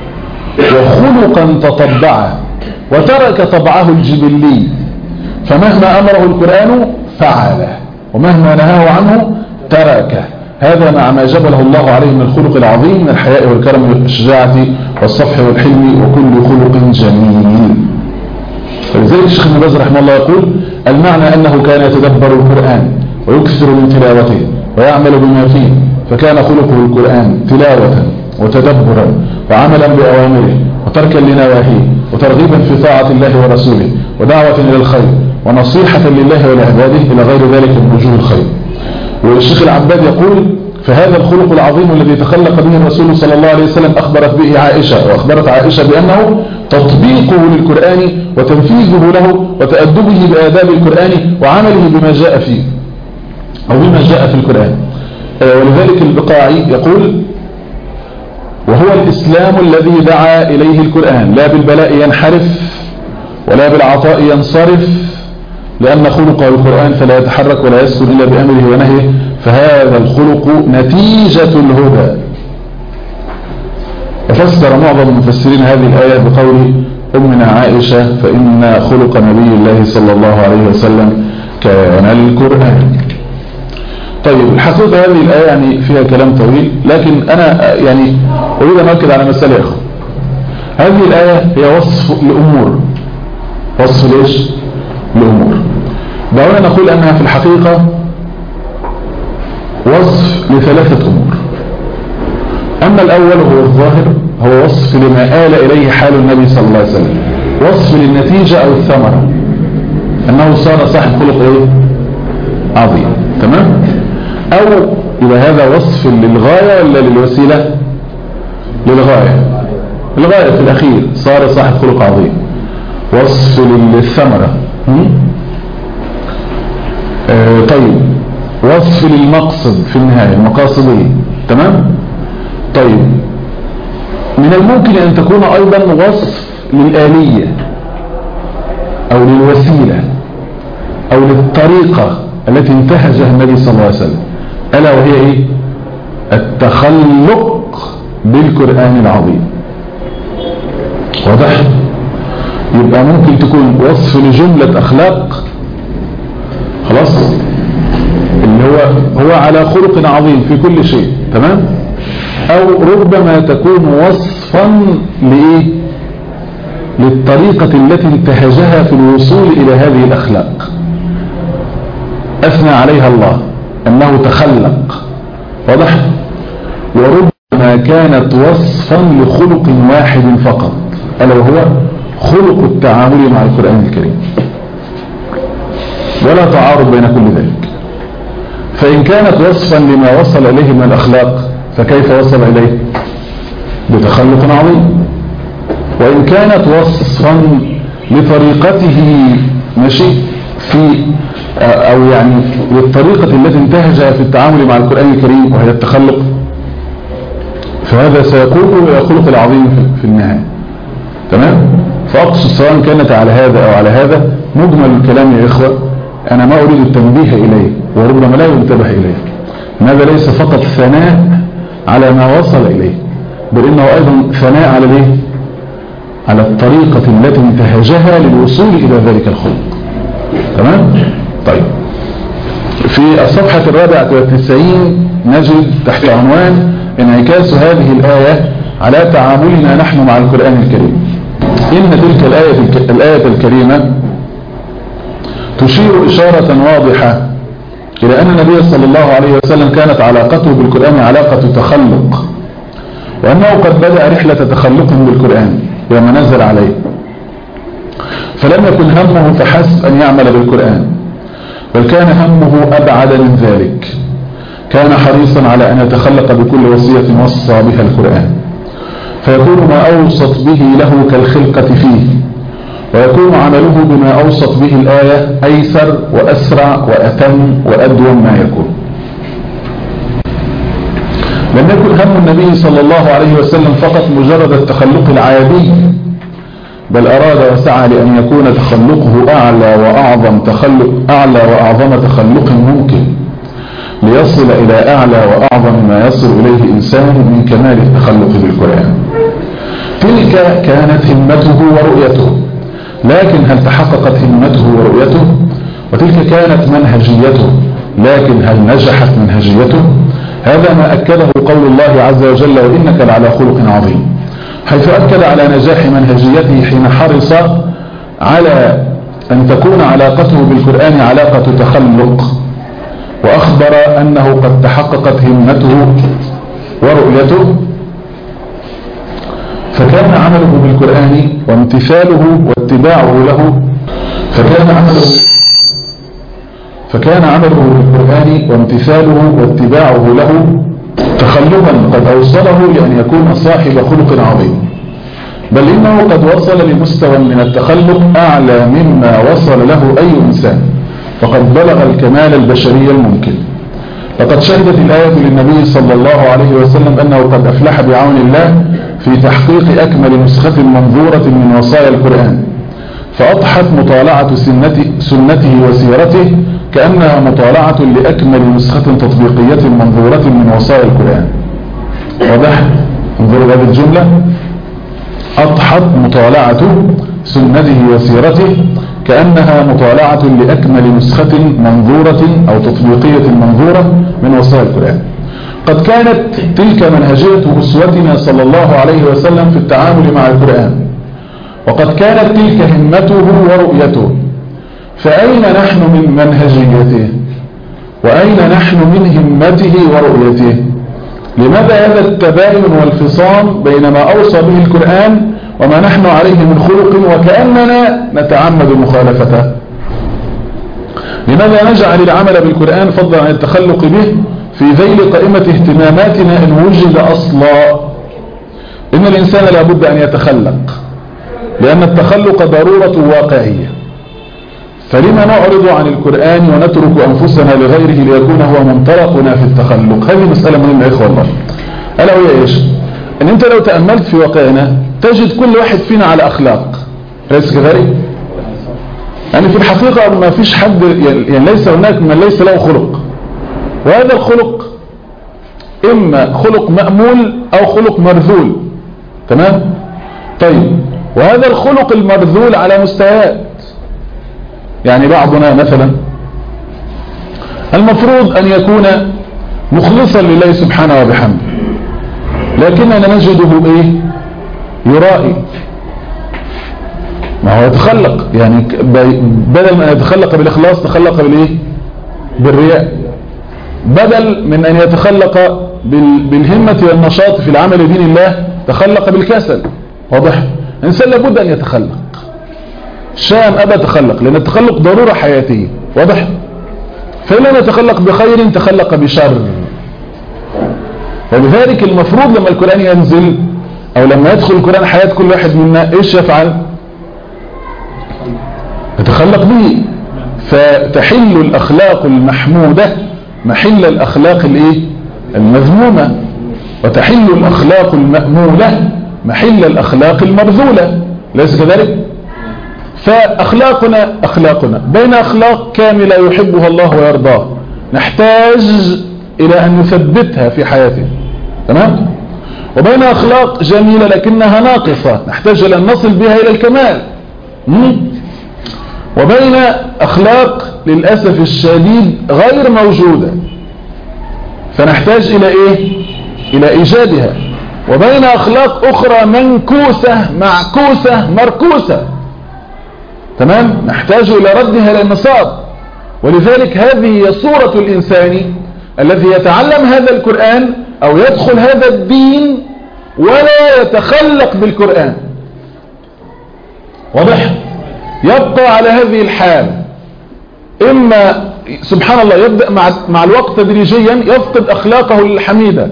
وخلقا تطبعه، وترك طبعه الجبلي، فمهما أمره القرآن فعله ومهما نهاه عنه تركه. هذا مع ما جبله الله عليه من الخلق العظيم من الحياء والكرم والشجاعة والصفح والحلم وكل خلق جميل. فلذلك الشيخ ابن باز رحمه الله يقول: المعنى أنه كان يتدبر القرآن ويكثر من تلاوته ويعمل بما فيه، فكان خلقه القرآن تلاوة وتدبرا وعملا بأوامره وتركا لنواهيه وترغيبا في طاعة الله ورسوله ودعوة إلى الخير ونصيحة لله ولعباده إلى غير ذلك من وجوه الخير. والشيخ العباد يقول: فهذا الخلق العظيم الذي تخلق به الرسول صلى الله عليه وسلم أخبرت به عائشة، وأخبرت عائشة بأنه تطبيقه للقرآن وتنفيذه له وتأدبه بآداب القرآن وعمله بما جاء فيه أو بما جاء في القرآن. ولذلك البقاعي يقول: وهو الإسلام الذي دعا إليه القرآن، لا بالبلاء ينحرف ولا بالعطاء ينصرف، لأن خلقه القرآن فلا يتحرك ولا يسكن إلا بأمره ونهيه، فهذا الخلق نتيجة الهدى. وفسر معظم المفسرين هذه الآية بقول أمنا عائشة: فإن خلق نبي الله صلى الله عليه وسلم كان القرآن. طيب الحقيقة هذه الآية يعني فيها كلام طويل، لكن أنا يعني أريد أن أؤكد على مسألة أخرى. هذه الآية هي وصف لأمور. وصف ليش؟ لأمور. دعونا نقول أنها في الحقيقة وصف لثلاثة أمور. أما الأول هو الظاهر، هو وصف لما آل إليه حال النبي صلى الله عليه وسلم، وصف للنتيجة أو الثمرة، أنه صار صاحب خلق إيه؟ عظيم. تمام؟ أو إذا هذا وصف للغاية ولا للوسيلة؟ للغاية. الغاية في الأخير صار صاحب خلق عظيم. وصف للثمرة. آه طيب وصف للمقصد في النهاية، المقاصدية. تمام؟ طيب من الممكن أن تكون أيضا وصف للآلية أو للوسيلة أو للطريقة التي انتهجها النبي صلى الله عليه وسلم، ألا وهي إيه؟ التخلق بالقرآن العظيم. واضح؟ يبقى ممكن تكون وصف لجملة أخلاق، خلاص، اللي هو هو على خلق عظيم في كل شيء. تمام؟ أو ربما تكون وصفا لإيه؟ للطريقة التي انتهجها في الوصول إلى هذه الأخلاق، أثنى عليها الله أنه تخلق. واضح؟ وربما كانت وصفا لخلق واحد فقط، ألا وهو خلق التعامل مع القرآن الكريم، ولا تعارض بين كل ذلك. فإن كانت وصفا لما وصل إليه من الأخلاق، فكيف وصل إليه؟ بتخلق عظيم. وإن كانت وصفا لطريقته ماشي في أو يعني للطريقة التي انتهجها في التعامل مع القرآن الكريم وهي التخلق، فهذا سيكون الخلق العظيم في النهاية. تمام؟ فأقصد سواء كانت على هذا أو على هذا، مجمل الكلام يا إخوة أنا ما أريد التنبيه إليه وربما لا ينتبه إليه. هذا ليس فقط ثناء على ما وصل إليه، بل إنه أيضا ثناء على ليه؟ على الطريقة التي انتهجها للوصول إلى ذلك الخلق. تمام؟ طيب، في الصفحة الرابعة والتسعين نجد تحت عنوان انعكاس هذه الآية على تعاملنا نحن مع القرآن الكريم. إن تلك الآية, الآية الكريمة تشير إشارة واضحة إلى أن النبي صلى الله عليه وسلم كانت علاقته بالقرآن علاقة تخلق، وأنه قد بدأ رحلة تخلقه بالقرآن يوم نزل عليه، فلم يكن همه فحسب أن يعمل بالقرآن، بل كان همه أبعد من ذلك. كان حريصا على أن يتخلق بكل وصية وصى بها القرآن، فيكون ما أوصت به له كالخلقة فيه، ويكون عمله بما أوصت به الآية أيسر وأسرع وأتم وأدوم ما يكون. لم يكن هم النبي صلى الله عليه وسلم فقط مجرد التخلق العادي، بل أراد وسعى لأن يكون تخلقه أعلى وأعظم تخلق أعلى وأعظم تخلق ممكن، ليصل إلى أعلى وأعظم ما يصل إليه إنسان من كمال التخلق بالقرآن. تلك كانت همته ورؤيته، لكن هل تحققت همته ورؤيته؟ وتلك كانت منهجيته، لكن هل نجحت منهجيته؟ هذا ما أكده قول الله عز وجل: وإنك لعلى خلق عظيم، حيث أكد على نجاح منهجيته حين حرص على أن تكون علاقته بالقرآن علاقة تخلق، وأخبر أنه قد تحققت همته ورؤيته، فكان عمله بالقرآن وامتثاله واتباعه له فكان عمله فكان عمله بالقرآن وامتثاله واتباعه له تخلقا قد أوصله لأن يكون صاحب خلق عظيم، بل إنه قد وصل لمستوى من التخلق أعلى مما وصل له أي إنسان، فقد بلغ الكمال البشري الممكن. لقد شهدت الآية للنبي صلى الله عليه وسلم أنه قد أفلح بعون الله في تحقيق أكمل نسخة منظورة من وصايا القرآن، فأضحت مطالعة سنته وسيرته كأنها مطالعة لأكمل نسخة تطبيقية منظورة من وصايا القرآن. واضح؟ انظروا هذه الجملة: أضحت مطالعة سنته وسيرته كأنها مطالعة لأكمل نسخة منظورة أو تطبيقية منظورة من وصايا القرآن. قد كانت تلك منهجية أسوتنا صلى الله عليه وسلم في التعامل مع القرآن، وقد كانت تلك همته ورؤيته، فأين نحن من منهجيته؟ وأين نحن من همته ورؤيته؟ لماذا هذا التباين والفصام بين ما أوصى به القرآن وما نحن عليه من خلق وكأننا نتعمد مخالفته؟ لماذا نجعل العمل بالقرآن فضلا عن التخلق به في ذيل قائمة اهتماماتنا إن وجد أصلا؟ إن الإنسان لابد أن يتخلق، لأن التخلق ضرورة واقعية، فلما نعرض عن القرآن ونترك أنفسنا لغيره ليكون هو منطلقنا في التخلق؟ هذه مسألة مهمة يا إخوة الله. ألا وهي إيش؟ أن أنت لو تأملت في واقعنا تجد كل واحد فينا على أخلاق، ليس كذلك؟ يعني في الحقيقة ما فيش حد، يعني ليس هناك من ليس له خلق، وهذا الخلق إما خلق مأمول أو خلق مرذول. تمام؟ طيب، وهذا الخلق المرذول على مستويات. يعني بعضنا مثلا المفروض أن يكون مخلصا لله سبحانه وبحمده، لكننا نجده إيه؟ يرائي. ما هو يتخلق، يعني بدل من أن يتخلق بالإخلاص تخلق بالإيه؟ بالرياء. بدل من أن يتخلق بالهمة والنشاط في العمل لدين الله تخلق بالكسل. واضح؟ الإنسان لابد أن يتخلق، شاء أبى تخلق، لأن التخلق ضرورة حياتية. واضح؟ فإن يتخلق بخير تخلق بشر. ولذلك المفروض لما القرآن ينزل أو لما يدخل القرآن حياة كل واحد منا إيش يفعل؟ يتخلق به، فتحل الأخلاق المحمودة محل الأخلاق الإيه؟ المذمومة، وتحل الأخلاق المأمولة محل الأخلاق المرذولة. ليس كذلك؟ فأخلاقنا أخلاقنا بين أخلاق كاملة يحبها الله ويرضاه، نحتاج إلى أن نثبتها في حياتنا. تمام؟ وبين أخلاق جميلة لكنها ناقصة نحتاج إلى أن نصل بها إلى الكمال، وبين أخلاق للأسف الشديد غير موجودة فنحتاج إلى إيه؟ إلى إيجادها، وبين أخلاق أخرى منكوسة معكوسة مركوسة، تمام، نحتاج إلى ردها إلى النصاب. ولذلك هذه هي صورة الإنسان الذي يتعلم هذا القرآن أو يدخل هذا الدين ولا يتخلق بالقرآن. واضح؟ يبقى على هذه الحال، إما سبحان الله يبدأ مع, مع الوقت تدريجيا يفقد أخلاقه الحميدة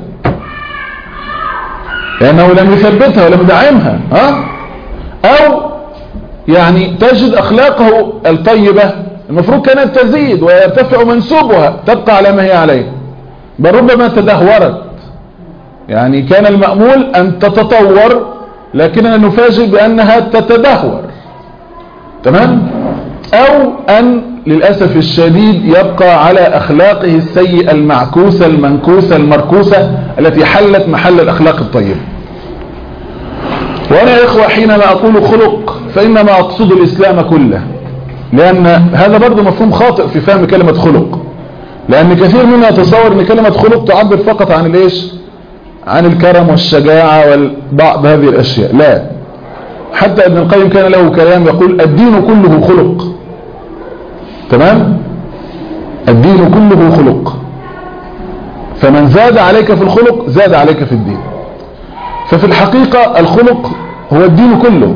لأنه لم يثبتها ولم يدعمها، ها؟ أو يعني تجد أخلاقه الطيبة المفروض كانت تزيد ويرتفع منسوبها تبقى على ما هي عليه، بل ربما تدهورت، يعني كان المأمول أن تتطور لكننا نفاجئ بأنها تتدهور، تمام؟ أو أن للأسف الشديد يبقى على أخلاقه السيئة المعكوسة المنكوسة المركوسة التي حلت محل الأخلاق الطيبة. وأنا يا إخوة حينما أقول خلق فإنما أقصد الإسلام كله، لأن هذا برضو مفهوم خاطئ في فهم كلمة خلق، لأن كثير منا يتصور أن كلمة خلق تعبر فقط عن الإيش؟ عن الكرم والشجاعة وبعض هذه الأشياء. لا، حتى ابن القيم كان له كلام يقول الدين كله خلق، تمام؟ الدين كله خلق، فمن زاد عليك في الخلق زاد عليك في الدين. ففي الحقيقة الخلق هو الدين كله،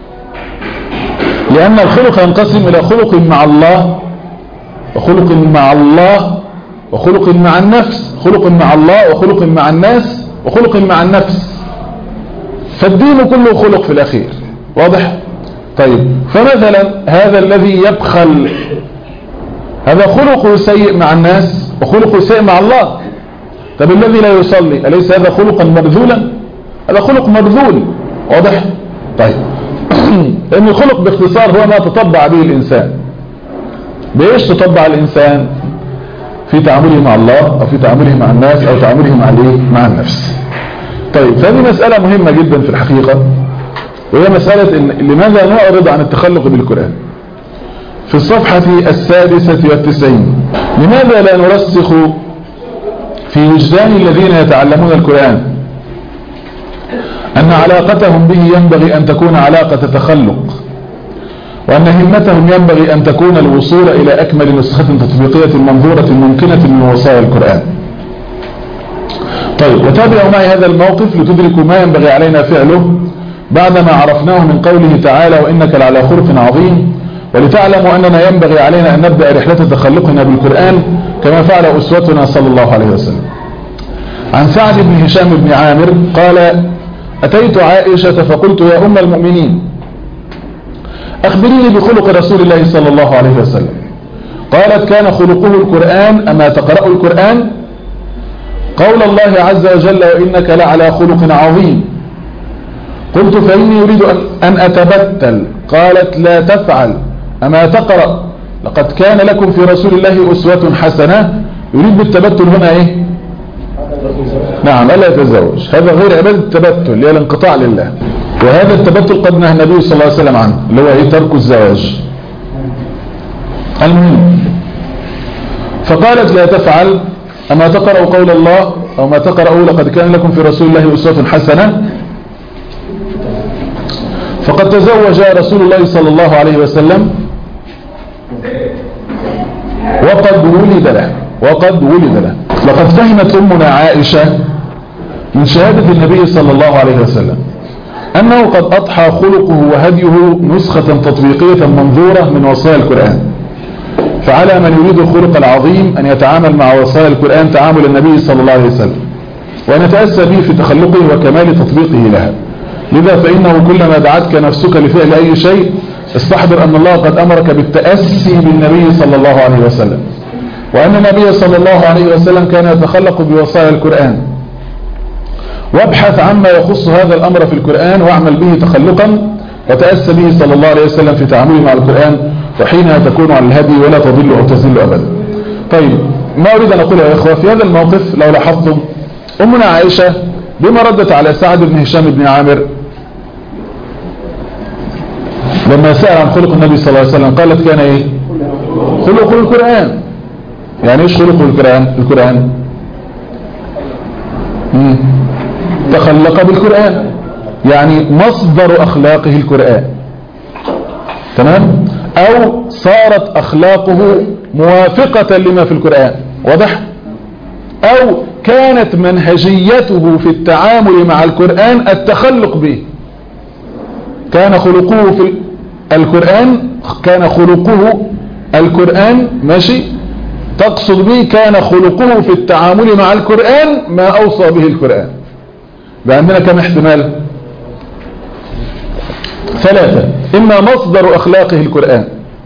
لأن الخلق ينقسم إلى خلق مع الله وخلق مع الله وخلق مع النفس، خلق مع الله وخلق مع الناس وخلق مع النفس، فالدين كله خلق في الأخير. واضح؟ طيب، فمثلا هذا الذي يبخل هذا خلقه سيء مع الناس وخلقه سيء مع الله. طب الذي لا يصلي أليس هذا خلقا مرذولا؟ هذا خلق مرذول. واضح؟ طيب لأن الخلق باختصار هو ما تطبع به الإنسان. بإيش تطبع الإنسان؟ في تعامله مع الله أو في تعامله مع الناس أو تعامله مع الايه؟ مع النفس. طيب، فهذه مسألة مهمة جدا في الحقيقة، وهي مسألة إن لماذا نعرض عن التخلق بالقرآن. في الصفحة السادسة والتسعين، لماذا لا نرسخ في وجدان الذين يتعلمون القرآن أن علاقتهم به ينبغي أن تكون علاقة تخلق، وأن همتهم ينبغي أن تكون الوصول إلى أكمل نسخة تطبيقية منظورة ممكنة من وصايا القرآن. طيب، وتابعوا معي هذا الموقف لتدركوا ما ينبغي علينا فعله بعدما عرفناه من قوله تعالى وإنك لعلى خلق عظيم، ولتعلموا أننا ينبغي علينا أن نبدأ رحلة تخلقنا بالقرآن كما فعل أسوتنا صلى الله عليه وسلم. عن سعد بن هشام بن عامر قال أتيت عائشة فقلت يا أم المؤمنين أخبريني بخلق رسول الله صلى الله عليه وسلم. قالت كان خلقه القرآن أما تقرأ القرآن؟ قول الله عز وجل وإنك لعلى خلق عظيم. قلت فإني أريد أن أتبتل. قالت لا تفعل أما تقرأ لقد كان لكم في رسول الله أسوة حسنة. يريد بالتبتل هنا إيه؟ نعم، ألا يتزوج، هذا غير عبادة التبتل اللي هي الانقطاع لله، وهذا التبتل قد نهى النبي صلى الله عليه وسلم عنه اللي هو إيه؟ ترك الزواج. المهم، فقالت لا تفعل أما تقرأ قول الله أو ما تقرأ لقد كان لكم في رسول الله أسوة حسنة. فقد تزوج رسول الله صلى الله عليه وسلم وقد ولد له وقد ولد له. لقد فهمت أمنا عائشة من شهادة النبي صلى الله عليه وسلم أنه قد أضحى خلقه وهديه نسخة تطبيقية منظورة من وصايا القرآن، فعلى من يريد الخلق العظيم أن يتعامل مع وصايا القرآن تعامل النبي صلى الله عليه وسلم، وأن يتأسى به في تخلقه وكمال تطبيقه لها. لذا فإنه كلما دعتك نفسك لفعل أي شيء استحضر أن الله قد أمرك بالتأسي بالنبي صلى الله عليه وسلم، وأن النبي صلى الله عليه وسلم كان يتخلق بوصايا القرآن. وابحث عما يخص هذا الأمر في القرآن واعمل به تخلقا وتأسى به صلى الله عليه وسلم في تعامله مع القرآن، وحينها تكون على الهدي ولا تضل أو تزل أبدا. طيب، ما أريد أن أقول يا إخوة في هذا الموقف لو لاحظتم أمنا عائشة بما ردت على سعد بن هشام بن عامر لما سأل عن خلق النبي صلى الله عليه وسلم قالت كان ايه؟ خلق القرآن. يعني ايش خلق القرآن؟ القرآن مم. تخلق بالقرآن، يعني مصدر أخلاقه القرآن، تمام؟ أو صارت أخلاقه موافقة لما في القرآن، واضح؟ أو كانت منهجيته في التعامل مع القرآن التخلق به، كان خلقه في القرآن كان خلقه القرآن ماشي، تقصد به كان خلقه في التعامل مع القرآن ما أوصى به القرآن. عندنا كم احتمال؟ ثلاثة. إما مصدر أخلاقه القرآن.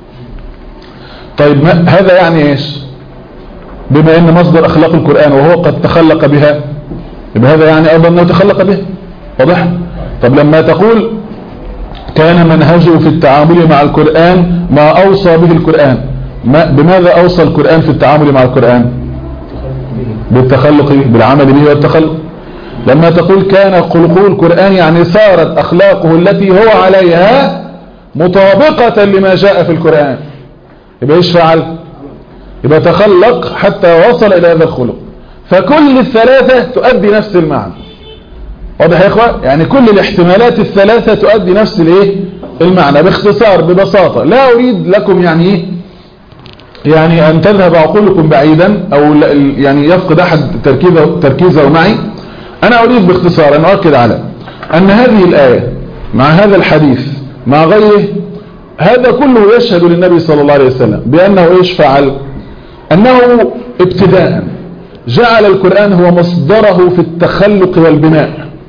طيب هذا يعني إيش؟ بما إن مصدر أخلاق القرآن وهو قد تخلق بها، يبقى هذا يعني أيضا أنه تخلق به، واضح؟ طب لما تقول كان منهجه في التعامل مع القرآن ما أوصى به القرآن، ما بماذا أوصى القرآن في التعامل مع القرآن؟ بالتخلق، بالعمل به والتخلق. لما تقول كان خلقه القرآن يعني صارت أخلاقه التي هو عليها مطابقة لما جاء في القرآن، يبقى إيش فعل؟ يبقى تخلق حتى وصل إلى هذا الخلق. فكل الثلاثة تؤدي نفس المعنى، واضح يا إخوة؟ يعني كل الاحتمالات الثلاثة تؤدي نفس الايه المعنى. باختصار ببساطة، لا أريد لكم يعني ايه يعني أن تذهب عقولكم بعيدا أو يعني يفقد أحد تركيزه, تركيزه معي. أنا أريد باختصار أن أؤكد على أن هذه الآية مع هذا الحديث مع غيره، هذا كله يشهد للنبي صلى الله عليه وسلم بأنه إيش فعل؟ أنه ابتداء جعل القرآن هو مصدره في التخلق والبناء،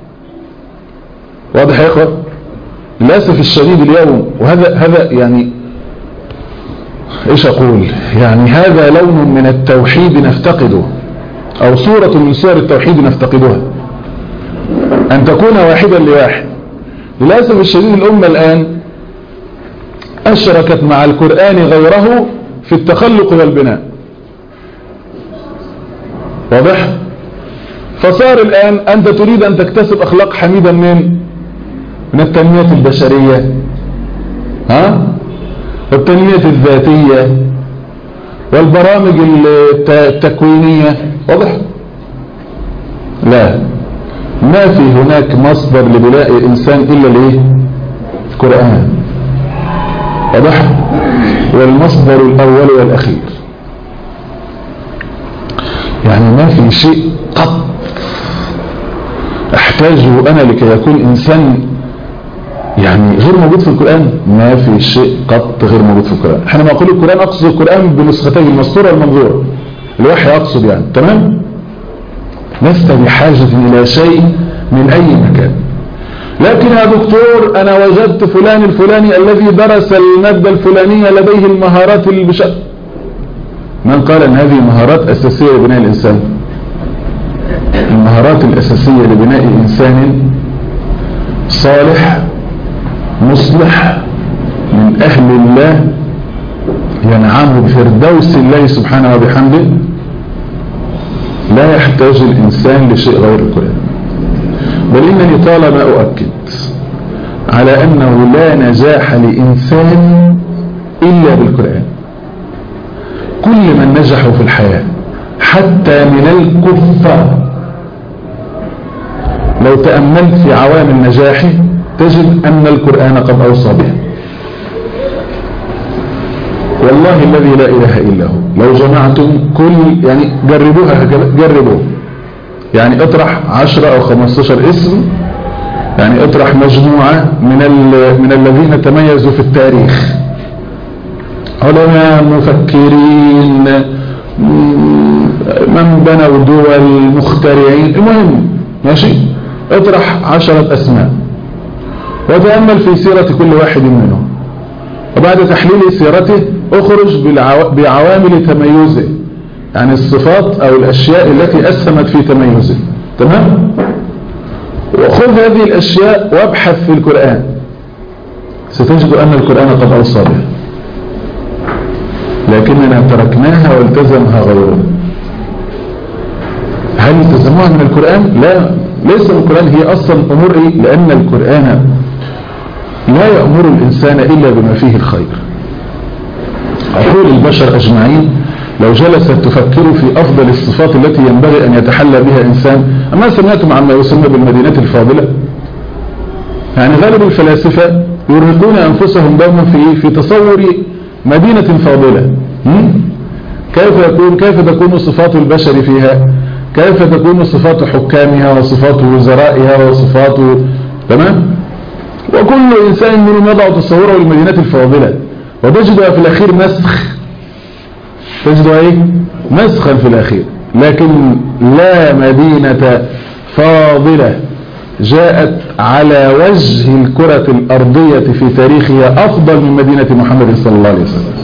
واضح يا إخوة؟ للأسف الشديد اليوم، وهذا هذا يعني إيش أقول، يعني هذا لون من التوحيد نفتقده، أو صورة من صور التوحيد نفتقدها، أن تكون واحدا لواحد. للأسف الشديد الأمة الآن أشركت مع القرآن غيره في التخلق والبناء، واضح؟ فصار الآن أنت تريد أن تكتسب أخلاق حميدة من من التنمية البشرية، ها؟ والتنمية الذاتية والبرامج التكوينية، واضح؟ لا، ما في هناك مصدر لبناء الإنسان إلا الايه؟ القرآن، واضح؟ والمصدر الأول والأخير، يعني ما في شيء قط أحتاجه أنا لكي يكون إنسان يعني غير موجود في القرآن. ما في شيء قط غير موجود في القرآن. حينما أقول القرآن أقصد القرآن بنسختين، المسطورة والمنظورة، الوحي أقصد يعني، تمام؟ لست بحاجة إلى شيء من أي مكان. لكن يا دكتور أنا وجدت فلان الفلاني الذي درس المادة الفلانية لديه المهارات البشر. من قال أن هذه مهارات أساسية لبناء الإنسان؟ المهارات الأساسية لبناء إنسان صالح مصلح من أهل الله ينعم بفردوس الله سبحانه وبحمده، لا يحتاج الإنسان لشيء غير القرآن. بل إنني طالما أؤكد على أنه لا نجاح لإنسان إلا بالقرآن. كل من نجحوا في الحياة حتى من الكفار لو تأملت في عوامل نجاحه تجد أن القرآن قد أوصى به. والله الذي لا إله إلا هو لو جمعتم كل يعني جربوها جربوها يعني اطرح عشرة أو خمستاشر اسم، يعني اطرح مجموعة من من الذين تميزوا في التاريخ، علماء مفكرين من بنوا دول مخترعين، المهم ماشي، اطرح عشرة أسماء وتأمل في سيرة كل واحد منهم، وبعد تحليل سيرته اخرج بعوامل تميزه، يعني الصفات أو الأشياء التي أسهمت في تميزه، تمام؟ وخذ هذه الأشياء وابحث في القرآن ستجد أن القرآن قد أوصى به، لكننا تركناها والتزمها غيرنا. هل هل التزموها من القرآن؟ لا، ليس من القرآن، هي أصلا أمور إيه؟ لأن القرآن لا يأمر الإنسان إلا بما فيه الخير. عقول البشر أجمعين لو جلست تفكر في أفضل الصفات التي ينبغي أن يتحلى بها إنسان، أما سمعتم عما يسمى بالمدينة الفاضلة؟ يعني غالب الفلاسفة يرهقون أنفسهم دوما في في تصور مدينة فاضلة. كيف يكون كيف تكون صفات البشر فيها؟ كيف تكون صفات حكامها وصفات وزرائها وصفات، تمام؟ وكل إنسان منهم يضع تصوره للمدينة الفاضلة، وتجدها في الأخير مسخ، تجدها إيه؟ مسخا في الأخير. لكن لا مدينة فاضلة جاءت على وجه الكرة الأرضية في تاريخها أفضل من مدينة محمد صلى الله عليه وسلم.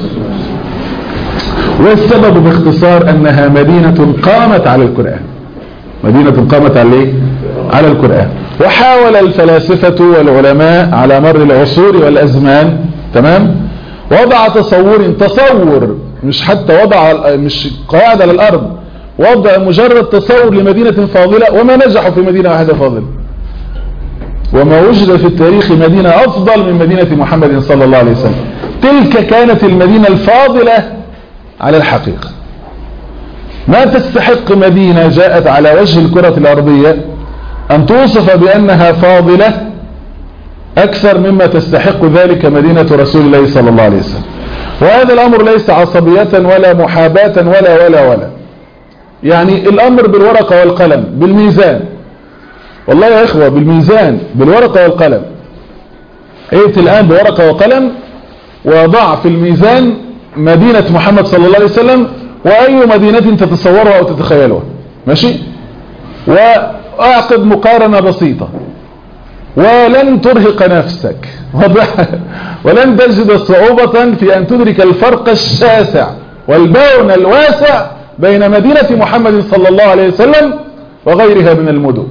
والسبب باختصار أنها مدينة قامت على القرآن، مدينة قامت على على القرآن. وحاول الفلاسفة والعلماء على مر العصور والأزمان، تمام، وضع تصور تصور مش حتى وضع مش قواعد على الأرض، وضع مجرد تصور لمدينة فاضلة، وما نجحوا في مدينة واحدة فاضلة، وما وجد في التاريخ مدينة أفضل من مدينة محمد صلى الله عليه وسلم. تلك كانت المدينة الفاضلة على الحقيقة. ما تستحق مدينة جاءت على وجه الكرة الأرضية أن توصف بأنها فاضلة أكثر مما تستحق ذلك مدينة رسول الله صلى الله عليه وسلم. وهذا الأمر ليس عصبية ولا محاباة ولا ولا ولا يعني الأمر بالورقة والقلم، بالميزان، والله يا إخوة بالميزان، بالورقة والقلم. ائت الآن بورقة وقلم وضع في الميزان مدينة محمد صلى الله عليه وسلم وأي مدينة تتصورها أو تتخيلها، ماشي، وأعقد مقارنة بسيطة ولن ترهق نفسك ولن تجد صعوبة في أن تدرك الفرق الشاسع والبون الواسع بين مدينة محمد صلى الله عليه وسلم وغيرها من المدن.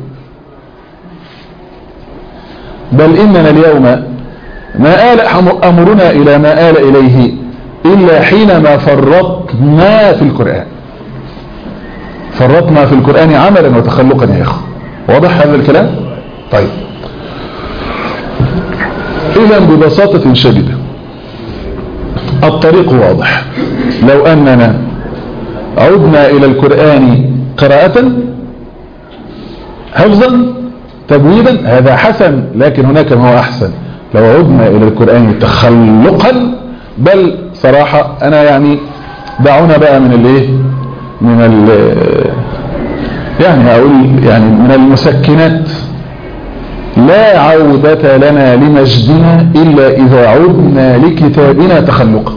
بل إننا اليوم ما آل أمرنا إلى ما آل إليه إلا حينما فرطنا في القرآن، فرطنا في القرآن عملا وتخلقا يا أخو. واضح هذا الكلام؟ طيب، إذا ببساطة شديدة الطريق واضح. لو أننا عدنا إلى القرآن قراءة حفظا تبويبا هذا حسن، لكن هناك ما هو أحسن. لو عدنا إلى القرآن تخلقا، بل صراحة أنا يعني دعونا بقى من الايه من ال يعني أقول يعني من المسكنات. لا عودة لنا لمجدنا إلا إذا عدنا لكتابنا تخلقا.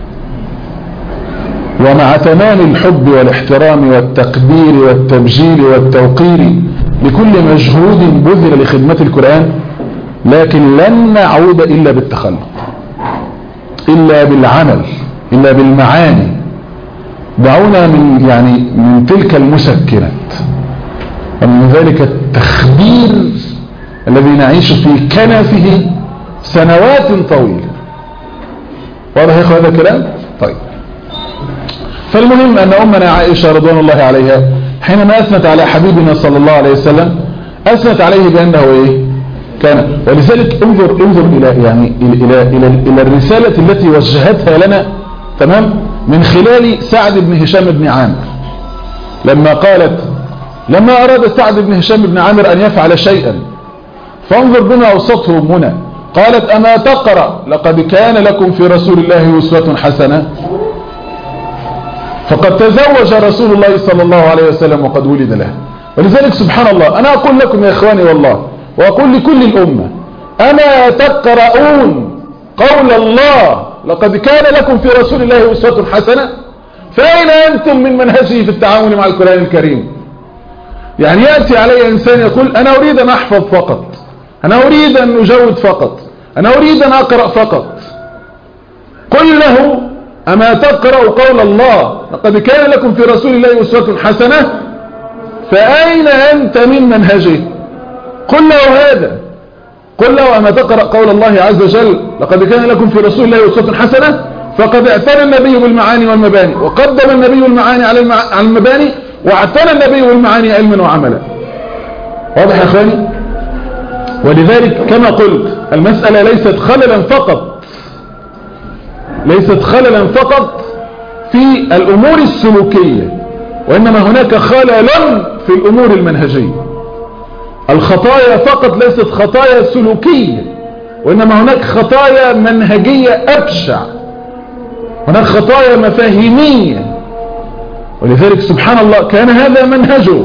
ومع تمام الحب والاحترام والتقدير والتبجيل والتوقير لكل مجهود بذل لخدمة القرآن، لكن لن نعود إلا بالتخلق، إلا بالعمل، إلا بالمعاني. دعونا من يعني من تلك المسكنات ومن ذلك التخدير الذي نعيش في كنفه سنوات طويلة. واضح يا اخوة هذا الكلام؟ طيب، فالمهم أن أمنا عائشة رضوان الله عليها حينما أثنت على حبيبنا صلى الله عليه وسلم أثنت عليه بأنه إيه؟ كان. ولذلك انظر انظر إلى يعني إلى إلى إلى الرسالة التي وجهتها لنا، تمام، من خلال سعد بن هشام بن عامر، لما قالت لما أراد سعد بن هشام بن عامر أن يفعل شيئا فانظر بما أوصته أمنا، قالت أما تقرأ لقد كان لكم في رسول الله أسوة حسنة؟ فقد تزوج رسول الله صلى الله عليه وسلم وقد ولد له. ولذلك سبحان الله أنا أقول لكم يا إخواني والله، وأقول لكل الأمة، أما تقرؤون قول الله لقد كان لكم في رسول الله أسوة حسنة؟ فأين أنتم من منهجه في التعامل مع القرآن الكريم؟ يعني يأتي علي إنسان يقول أنا أريد أن أحفظ فقط، أنا أريد أن أجود فقط، أنا أريد أن أقرأ فقط. قل له أما تقرأ قول الله لقد كان لكم في رسول الله أسوة حسنة؟ فأين أنت من منهجه؟ قل له هذا، قل له أما تقرأ قول الله عز وجل لقد كان لكم في رسول الله أسوة حسنة؟ فقد اعتنى النبي بالمعاني والمباني، وقدم النبي المعاني على المباني، واعتنى النبي بالمعاني علما وعملا. واضح يا اخواني؟ ولذلك كما قلت المسألة ليست خللا فقط ليست خللا فقط في الأمور السلوكية، وإنما هناك خلل في الأمور المنهجية. الخطايا فقط ليست خطايا سلوكية، وإنما هناك خطايا منهجية أبشع، هناك خطايا مفاهيمية. ولذلك سبحان الله كان هذا منهجه.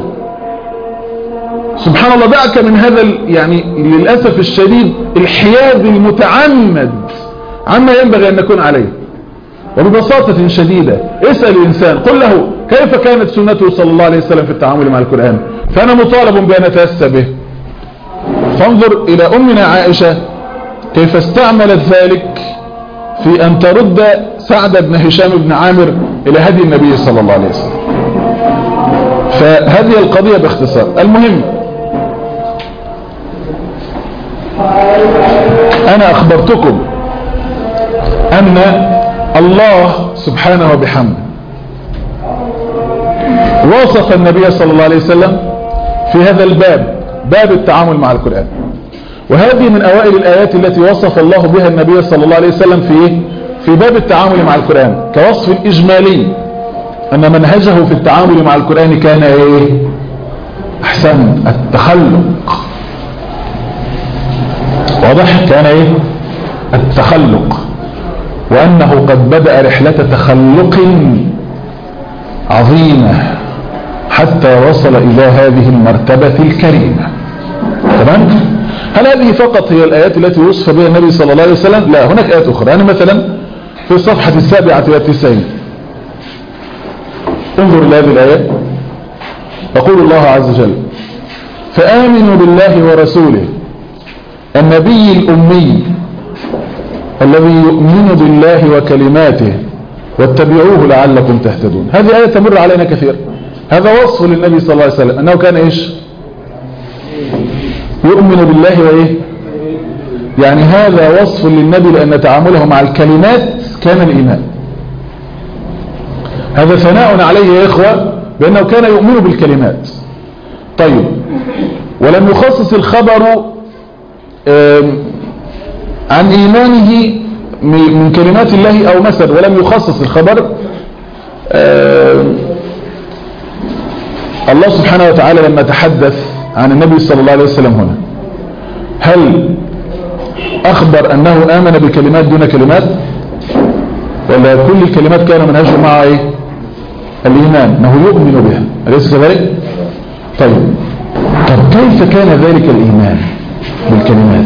سبحان الله دعك من هذا يعني للأسف الشديد الحياد المتعمد عما ينبغي أن نكون عليه. وببساطة شديدة اسأل الإنسان قل له كيف كانت سنته صلى الله عليه وسلم في التعامل مع القرآن، فأنا مطالب بأن أتأسى به. فانظر إلى أمنا عائشة كيف استعملت ذلك في أن ترد سعد بن هشام بن عامر إلى هدي النبي صلى الله عليه وسلم. فهذه القضية باختصار. المهم أنا أخبرتكم أن الله سبحانه وبحمده وصف النبي صلى الله عليه وسلم في هذا الباب، باب التعامل مع القرآن. وهذه من أوائل الآيات التي وصف الله بها النبي صلى الله عليه وسلم في في باب التعامل مع القرآن كوصف إجمالي، أن منهجه في التعامل مع القرآن كان إيه؟ أحسن التخلق. واضح؟ كان إيه؟ التخلق، وأنه قد بدأ رحلة تخلق عظيمة حتى وصل إلى هذه المرتبة الكريمة. تمام؟ هل هذه فقط هي الآيات التي وصف بها النبي صلى الله عليه وسلم؟ لا، هناك آيات أخرى. يعني مثلا في الصفحة السابعة والتسعين انظر إلى هذه الآية. يقول الله عز وجل: فآمنوا بالله ورسوله النبي الأمي الذي يؤمن بالله وكلماته واتبعوه لعلكم تهتدون. هذه آية تمر علينا كثير. هذا وصف للنبي صلى الله عليه وسلم أنه كان إيش؟ يؤمن بالله وإيه؟ يعني هذا وصف للنبي لأن تعامله مع الكلمات كان الإيمان. هذا ثناء عليه يا إخوة بأنه كان يؤمن بالكلمات. طيب، ولم يخصص الخبر عن إيمانه من كلمات الله أو مثل، ولم يخصص الخبر. الله سبحانه وتعالى لما تحدث عن النبي صلى الله عليه وسلم هنا، هل أخبر أنه آمن بكلمات دون كلمات، ولا كل الكلمات كان منهجه مع إيه؟ الإيمان، أنه يؤمن بها، أليس كذلك؟ طيب، طب كيف كان ذلك الإيمان بالكلمات؟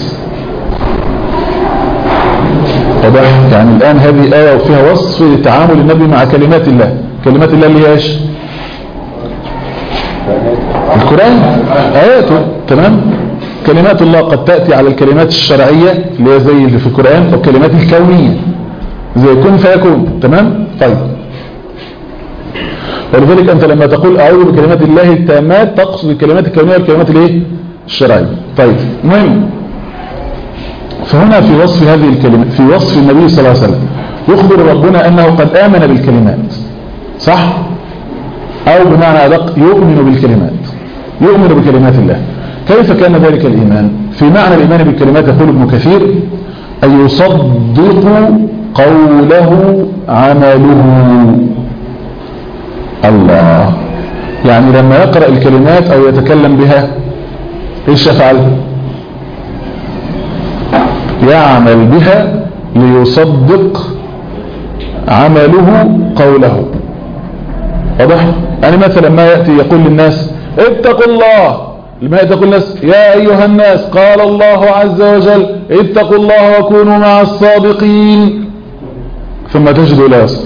واضح؟ يعني الآن هذه آية وفيها وصف لتعامل النبي مع كلمات الله. كلمات الله اللي هي ايش؟ القرآن، آياته. تمام؟ كلمات الله قد تأتي على الكلمات الشرعية اللي هي زي اللي في القرآن، أو الكلمات الكونية زي كن فيكون. تمام؟ طيب، ولذلك أنت لما تقول أعوذ بكلمات الله التامات تقصد الكلمات الكونية والكلمات الايه؟ الشرعية. طيب، مهم. فهنا في وصف هذه الكلمة، في وصف النبي صلى الله عليه وسلم، يخبر ربنا أنه قد آمن بالكلمات، صح؟ أو بمعنى أدق يؤمن بالكلمات، يؤمن بكلمات الله. كيف كان ذلك الإيمان؟ في معنى الإيمان بالكلمات يقول ابن كثير: أن يصدق قوله عمله. الله، يعني لما يقرأ الكلمات أو يتكلم بها إيش يفعل؟ يعمل بها ليصدق عمله قوله. واضح؟ يعني مثلا ما يأتي يقول للناس اتقوا الله، لما يأتي يقول الناس يا أيها الناس قال الله عز وجل اتقوا الله وكونوا مع الصادقين، ثم تجد لا يصدق.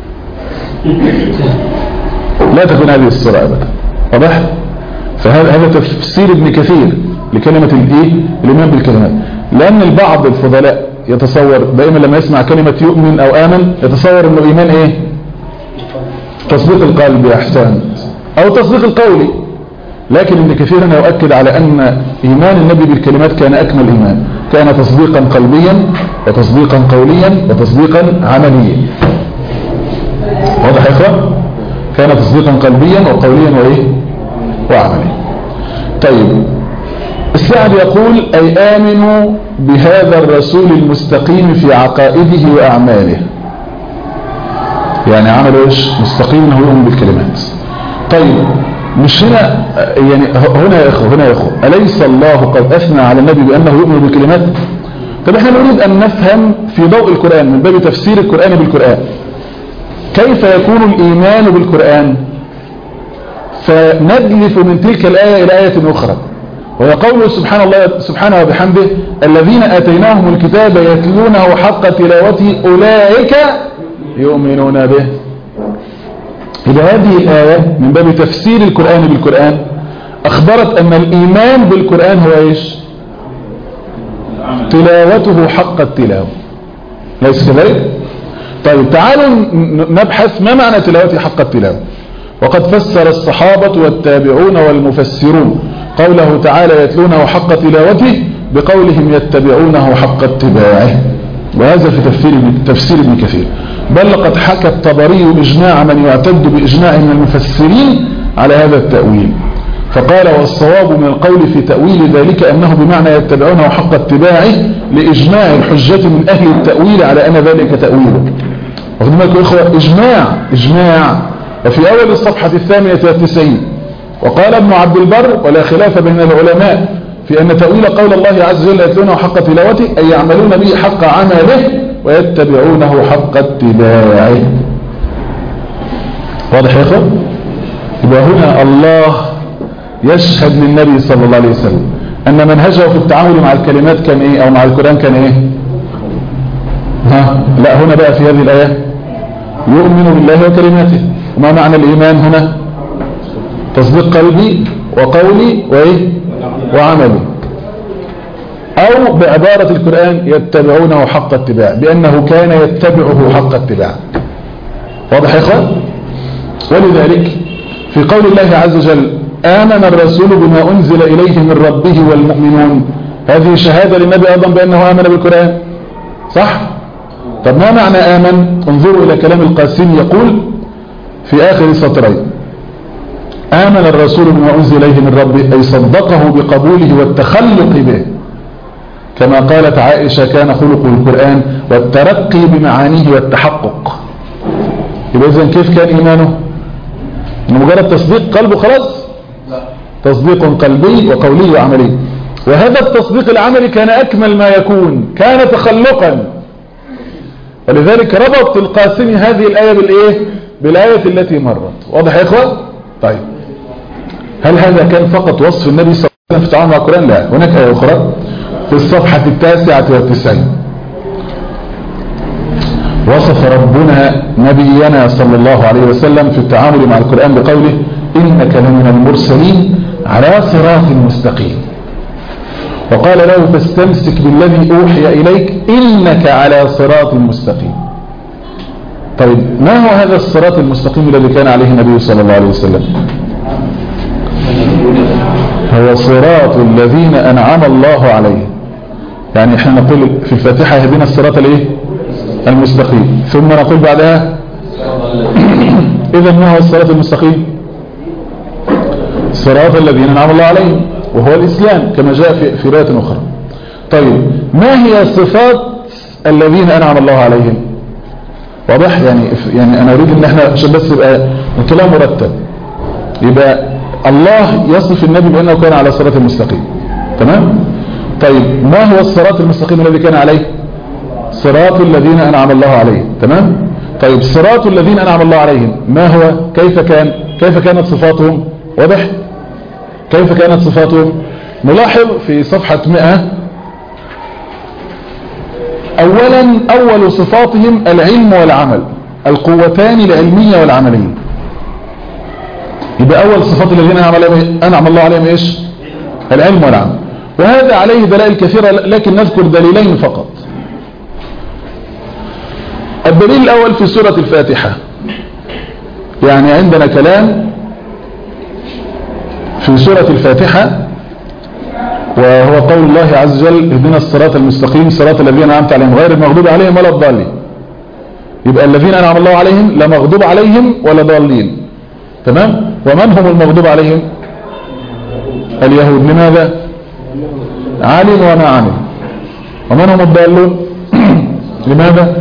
لا تكون هذه الصورة أبدا. واضح؟ فهذا هذا تفسير ابن كثير لكلمة الايه؟ الإيمان بالكلمات. لأن البعض الفضلاء يتصور دائما لما يسمع كلمة يؤمن أو آمن يتصور أنه إيمان إيه؟ تصديق القلب يا أحسان، أو تصديق القولي. لكن ابن كثير يؤكد على أن إيمان النبي بالكلمات كان أكمل إيمان، كان تصديقا قلبيا وتصديقا قوليا وتصديقا عمليا. واضح يا إخوة؟ كان تصديقا قلبيا وقوليا وإيه وعمليا. طيب السعد يقول أي آمنوا بهذا الرسول المستقيم في عقائده وأعماله. يعني عملوا إيش؟ مستقيم هو يؤمن بالكلمات. طيب مش هنا يعني هنا يا إخوة هنا يا إخوة أليس الله قد أثنى على النبي بأنه يؤمن بالكلمات؟ طب احنا نريد أن نفهم في ضوء القرآن من باب تفسير القرآن بالقرآن كيف يكون الإيمان بالقرآن، فندلف من تلك الآية إلى آية أخرى، وهي قوله سبحان الله سبحانه وبحمده الذين آتيناهم الكتاب يتلونه حق تلاوته أولئك يؤمنون به. إذا هذه الآية من باب تفسير القرآن بالقرآن أخبرت أن الإيمان بالقرآن هو إيش؟ تلاوته حق التلاوة، ليس كذلك؟ طيب تعالوا نبحث ما معنى تلاوته حق التلاوة. وقد فسر الصحابة والتابعون والمفسرون قوله تعالى يتلونه حق تلاوته بقولهم يتبعونه حق اتباعه، وهذا في تفسير تفسير ابن كثير. بل لقد حكى الطبري إجماع من يعتد بإجماع من المفسرين على هذا التأويل، فقال والصواب من القول في تأويل ذلك أنه بمعنى يتبعونه حق اتباعه لإجماع الحجة من أهل التأويل على أن ذلك تأويله. واخدين بالكم يا إخوة؟ إجماع إجماع وفي أول الصفحة الثامنة والتسعين وقال ابن عبد البر ولا خلاف بين العلماء في أن تأويل قول الله عز وجل يتلونه حق تلاوته أي يعملون به حق عمله ويتبعونه حق اتباعه. واضح يا إخوة؟ يبقى هنا الله يشهد للنبي صلى الله عليه وسلم أن منهجه في التعامل مع الكلمات كان إيه أو مع القرآن كان إيه؟ ها لا هنا بقى في هذه الآية يؤمن بالله وكلماته. وما معنى الإيمان هنا؟ تصديق قلبي وقولي وإيه وعملي، أو بعبارة القرآن يتبعونه حق اتباع بأنه كان يتبعه حق اتباع. واضح يا إخوان؟ ولذلك في قول الله عز وجل آمن الرسول بما أنزل إليه من ربه والمؤمنون، هذه شهادة للنبي أيضا بأنه آمن بالقرآن، صح؟ طب ما معنى آمن؟ انظروا إلى كلام القاسم يقول في آخر سطرين آمن الرسول بما أنزل إليه من ربه أي صدقه بقبوله والتخلق به، كما قالت عائشة كان خلق القرآن والترقي بمعانيه والتحقق. يبقى إذن كيف كان إيمانه؟ مجرد تصديق قلبه خلاص؟ لا، تصديق قلبي وقولي وعملي، وهذا التصديق العملي كان أكمل ما يكون، كان تخلقا. ولذلك ربط القاسم هذه الآية بالإيه؟ بالآية التي مرت. واضح يا إخوة؟ طيب هل هذا كان فقط وصف النبي صلى الله عليه وسلم في التعامل مع القرآن؟ لا، هناك آية أخرى في الصفحة التاسعة والتسعين وصف ربنا نبينا صلى الله عليه وسلم في التعامل مع القرآن بقوله إنك لمن المرسلين على صراط مستقيم، وقال له فاستمسك بالذي أوحي إليك إنك على صراط مستقيم. طيب ما هو هذا الصراط المستقيم الذي كان عليه النبي صلى الله عليه وسلم؟ هو صراط الذين أنعم الله عليهم. يعني احنا نقول في الفاتحة يهدينا الصراط الايه المستقيم، ثم نقول بعدها إذا ما هو الصراط المستقيم؟ صراط الذين أنعم الله عليهم، وهو الإسلام كما جاء في, في رواية أخرى. طيب ما هي صفات الذين أنعم الله عليهم؟ واضح؟ يعني يعني أنا أريد أن احنا عشان بس يبقى الكلام مرتب. يبقى الله يصف النبي بأنه كان على صراط المستقيم، تمام؟ طيب ما هو الصراط المستقيم الذي كان عليه؟ صراط الذين أنعم الله عليهم، تمام؟ طيب صراط الذين أنعم الله عليهم ما هو؟ كيف كان؟ كيف كانت صفاتهم؟ واضح؟ كيف كانت صفاتهم؟ نلاحظ في صفحة مئة أولا أول صفاتهم العلم والعمل، القوتان العلمية والعملية. يبقى أول صفات الذين أنعم الله عليهم إيش؟ العلم والعمل، وهذا عليه دلائل كثيرة لكن نذكر دليلين فقط. الدليل الأول في سورة الفاتحة، يعني عندنا كلام في سورة الفاتحة وهو قول الله عز وجل اهدنا الصراط المستقيم صراط الذين أنعمت عليهم غير المغضوب عليهم ولا الضالين. يبقى الذين أنعم الله عليهم لا مغضوب عليهم ولا ضالين. تمام. ومن هم المغضوب عليهم؟ اليهود. لماذا؟ علم وما علم. ومن هم الضالون؟ لماذا؟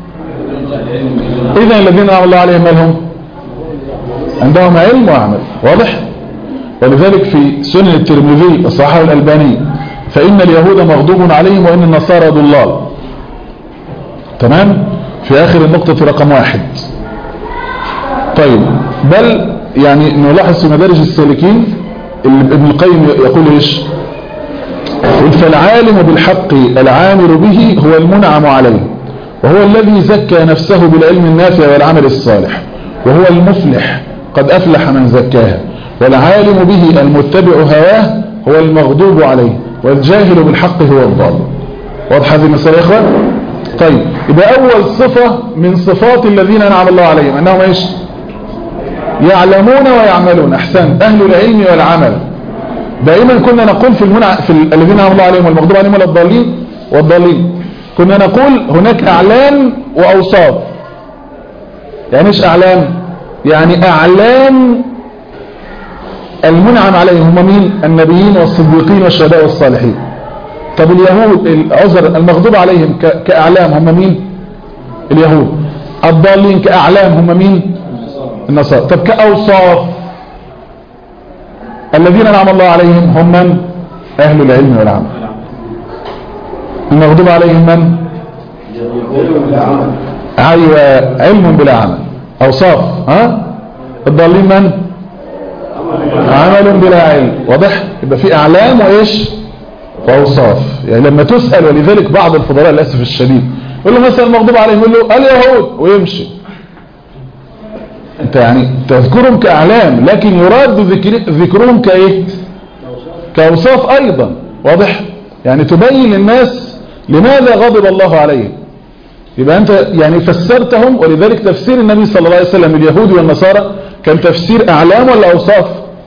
إذا الذين أنعم الله عليهم ما لهم؟ عندهم علم وعمل. واضح؟ ولذلك في سنن الترمذي الصحيح الألباني فإن اليهود مغضوب عليهم وإن النصارى ضلال. تمام. في آخر النقطة رقم واحد. طيب، بل يعني نلاحظ في مدارج السالكين ابن القيم يقول ايش؟ فالعالم بالحق العامل به هو المنعم عليه، وهو الذي زكى نفسه بالعلم النافع والعمل الصالح، وهو المفلح قد أفلح من زكاها. والعالم به المتبع هواه هو المغضوب عليه، والجاهل بالحق هو الضال. واضح هذه المسألة يا إخوان؟ طيب، يبقى أول صفة من صفات الذين أنعم الله عليهم أنهم إيش؟ يعلمون ويعملون. أحسن. أهل العلم والعمل. دائما كنا نقول في, المنع... في الذين أنعم الله عليهم والمغضوب عليهم ولا الضالين والضالين كنا نقول هناك أعلام وأوصاف. يعني إيش أعلام؟ يعني أعلام المنعم عليهم هم مين؟ النبيين والصديقين والشهداء والصالحين. طب اليهود العذر المغضوب عليهم ك... كأعلام هم مين؟ اليهود. الضالين كأعلام هم مين؟ النصارى. طب كأوصاف الذين أنعم الله عليهم هم من؟ أهل العلم والعمل. المغضوب عليهم من؟ أيوة، علم بلا عمل. أوصاف. ها؟ الضالين من؟ عمل بلا علم. واضح؟ يبقى في أعلام وإيش؟ وأوصاف. يعني لما تسأل، ولذلك بعض الفضلاء للأسف الشديد يقول له مثلا المغضوب عليهم يقول له اليهود ويمشي. انت يعني تذكرهم كأعلام، لكن يراد ذكر ذكرهم كايه؟ كأوصاف ايضا. واضح؟ يعني تبين للناس لماذا غضب الله عليهم. يبقى انت يعني فسرتهم. ولذلك تفسير النبي صلى الله عليه وسلم اليهود والنصارى كان تفسير اعلام ولا اوصاف؟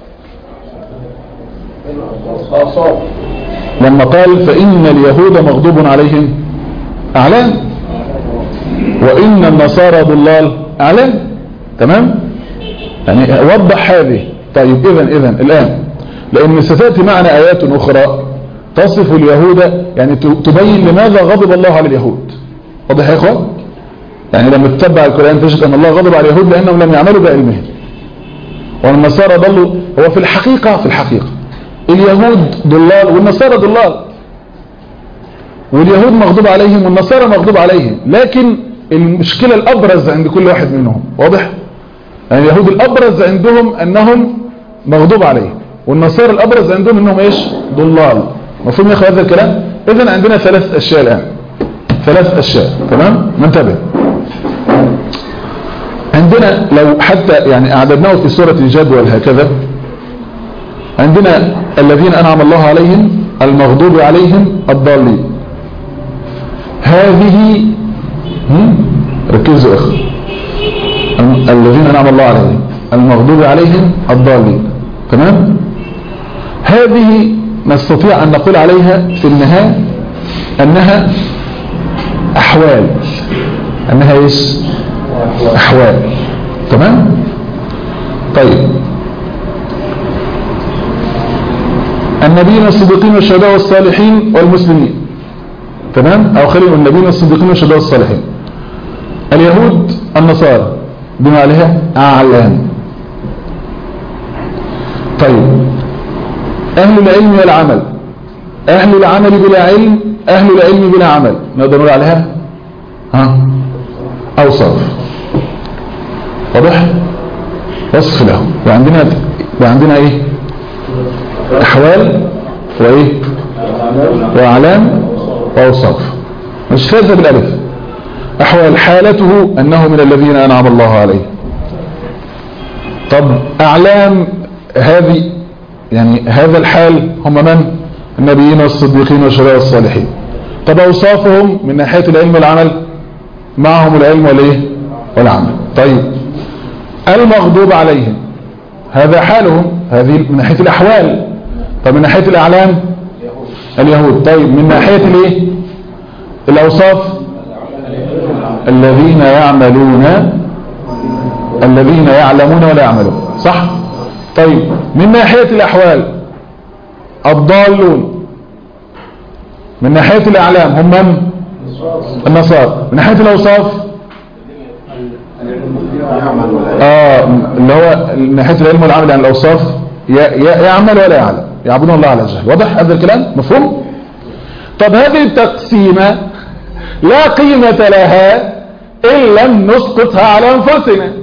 اوصاف. لما قال فإن اليهود مغضوب عليهم اعلام، وإن النصارى ضلال اعلام. تمام؟ يعني وضح هذه. طيب إذن إذن الآن لأن ستأتي معنا آيات أخرى تصف اليهود، يعني تبين لماذا غضب الله على اليهود. واضح يا إخوان؟ يعني لما تتبع القرآن تجد أن الله غضب على اليهود لأنهم لم يعملوا بعلمهم، والنصارى ضلوا. هو في الحقيقة في الحقيقة اليهود ضلال والنصارى ضلال، واليهود مغضوب عليهم والنصارى مغضوب عليهم، لكن المشكلة الأبرز عند كل واحد منهم. واضح؟ يعني اليهود الأبرز عندهم أنهم مغضوب عليهم، والنصارى الأبرز عندهم أنهم إيش؟ ضلال. مفهوم يا أخوة هذا الكلام؟ إذن عندنا ثلاث أشياء الآن. ثلاث أشياء. تمام؟ ننتبه. عندنا لو حتى يعني أعددناه في سورة الجدول هكذا، عندنا الذين أنعم الله عليهم، المغضوب عليهم، الضالين. هذه ركزوا أخي، الذين أنعم الله عليهم، المغضوب عليهم، الضالين. تمام؟ هذه نستطيع أن نقول عليها في النهاية أنها أحوال. أنها إيش؟ أحوال. تمام؟ طيب، النبيين والصديقين والشهداء والصالحين والمسلمين. تمام؟ أو خلينا النبيين والصديقين والشهداء والصالحين. اليهود، النصارى، بما عليها أعلام. طيب، أهل العلم والعمل. أهل العمل بلا علم، أهل العلم بلا عمل، نقدر نقول عليها ها أوصاف. واضح؟ وصف لهم. وعندنا وعندنا إيه؟ أحوال وإيه؟ وأعلام وأوصاف. مش فاز بالألف. أحوال حالته أنه من الذين أنعم الله عليه. طب أعلام هذه يعني هذا الحال هم من؟ النبيين والصديقين والشهداء والصالحين. طب أوصافهم من ناحية العلم والعمل؟ معهم العلم والإيه؟ والعمل. طيب، المغضوب عليهم هذا حالهم، هذه من ناحية الأحوال. طب من ناحية الأعلام؟ اليهود. طيب من ناحية الإيه؟ الأوصاف؟ الذين يعملون، الذين يعلمون ولا يعملون. صح؟ طيب من ناحية الأحوال الضالون، من ناحية الأعلام هم من؟ النصارى. من ناحية الأوصاف آه اللي هو من ناحية العلم والعمل، يعني الأوصاف يعمل ولا يعلم، يعبدون الله على جهل. واضح هذا الكلام؟ مفهوم؟ طب هذه التقسيمة لا قيمة لها إن لم نسقطها على أنفسنا،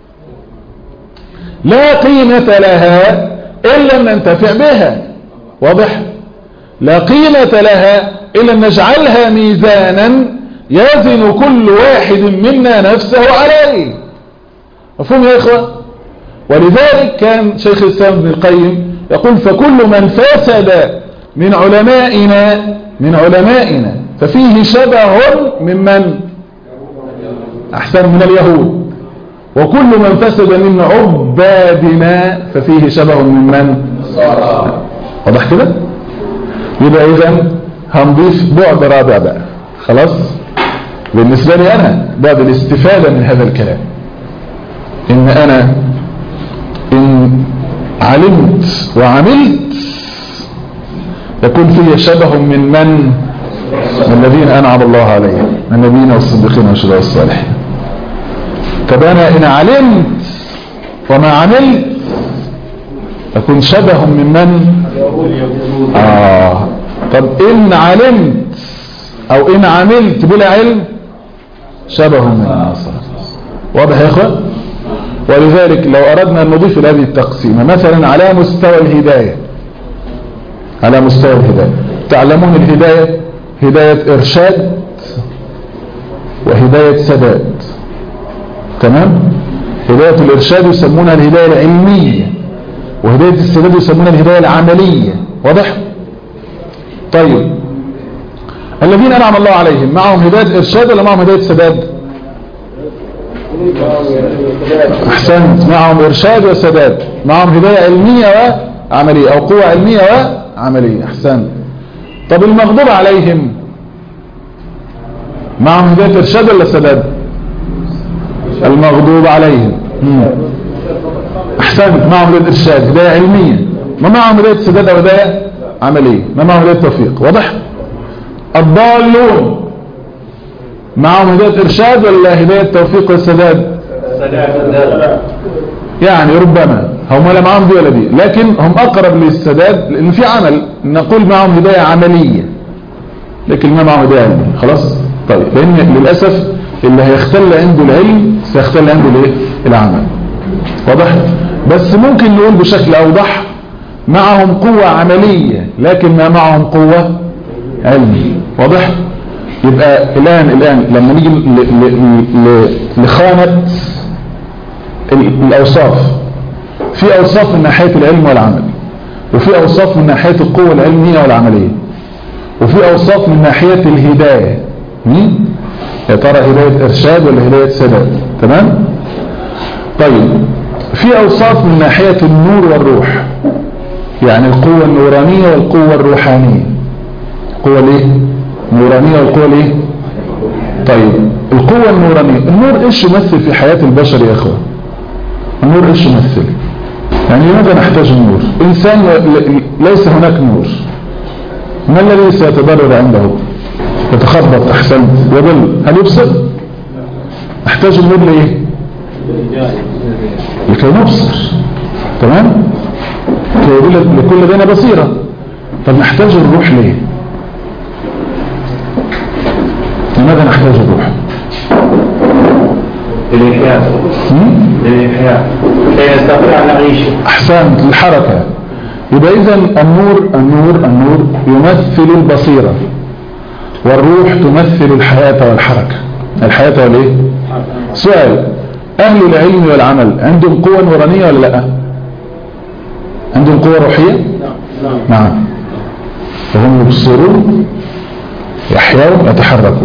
لا قيمة لها إن لم ننتفع بها. واضح؟ لا قيمة لها إلا أن نجعلها ميزانا يزن كل واحد منا نفسه عليه. مفهوم يا إخوة؟ ولذلك كان شيخ الإسلام ابن القيم يقول فكل من فسد من علمائنا من علمائنا ففيه شبه ممن أحسن من اليهود، وكل من فسد من عبادنا ففيه شبه ممن. واضح كده؟ يبقى إذن هنضيف بعد رابع بقى، خلاص بالنسبة لي أنا بعد الاستفادة من هذا الكلام، إن أنا إن علمت وعملت يكون فيه شبه من من من الذين أنعم الله عليهم من النبيين والصديقين والشهداء والصالحين. طب أنا إن علمت وما عملت أكون شبه من من؟ آه طب إن علمت أو إن عملت بلا علم شبه من النصارى. واضح يا إخوة؟ ولذلك لو أردنا أن نضيف إلى هذه التقسيمة مثلا على مستوى الهداية، على مستوى الهداية تعلمون الهداية هداية إرشاد وهداية سداد، تمام؟ هداية الإرشاد يسمونها الهداية العلمية، وهداية السداد يسمونها الهداية العملية. واضح؟ طيب الذين أنعم الله عليهم معهم هداية إرشاد ولا معهم هداية سداد؟ أحسنت، معهم إرشاد وسداد، معهم هداية علمية وعملية أو قوة علمية وعملية. أحسنت. طب المغضوب عليهم معهم هداية إرشاد ولا سداد؟ المغضوب عليهم مم. أحسنت، معهم هداية إرشاد هداية علمية، ما معهم هداية سداد أو هداية عملية، ما معهم هداية توفيق. واضح؟ الضالون معهم هداية إرشاد ولا هداية توفيق والسداد؟ يعني ربما هم ولا معهم دي ولا دي، لكن هم أقرب للسداد لأن في عمل، نقول معهم هداية عملية لكن ما معهم هداية علمية. خلاص؟ طيب لأن للأسف اللي هيختل عنده العلم سيختل عنده الايه؟ العمل. واضح؟ بس ممكن نقول بشكل أوضح معهم قوة عملية لكن ما معهم قوة علمية. واضح؟ يبقى الآن الآن لما نيجي لخانة الأوصاف، في أوصاف من ناحية العلم والعمل، وفي أوصاف من ناحية القوة العلمية والعملية، وفي أوصاف من ناحية الهداية. يا ترى هداية إرشاد ولا هداية سداد؟ تمام؟ طيب في أوصاف من ناحية النور والروح، يعني القوة النورانية والقوة الروحانية. القوة الايه؟ النورانية والقوة الايه؟ طيب القوة النورانية، النور ايش يمثل في حياة البشر يا اخوة؟ النور ايش يمثل؟ يعني لماذا نحتاج النور؟ انسان ليس هناك نور ما الذي سيتضرر عنده؟ يتخبط، احسنت، يضل، هل يبصر؟ نحتاج النور ليه؟ لكي نبصر، تمام؟ لكل لدينا بصيرة. طب نحتاج الروح ليه؟ لماذا نحتاج الروح؟ للإحياء للإحياء كي نستطيع أن نعيش. أحسنت، الحركة. يبقى إذن النور النور النور يمثل البصيرة، والروح تمثل الحياة والحركة. الحياة والإيه؟ سؤال: أهل العلم والعمل عندهم قوة نورانية ولا لا؟ عندهم قوة روحية؟ نعم. فهم يبصرون، يحيون، يتحركون.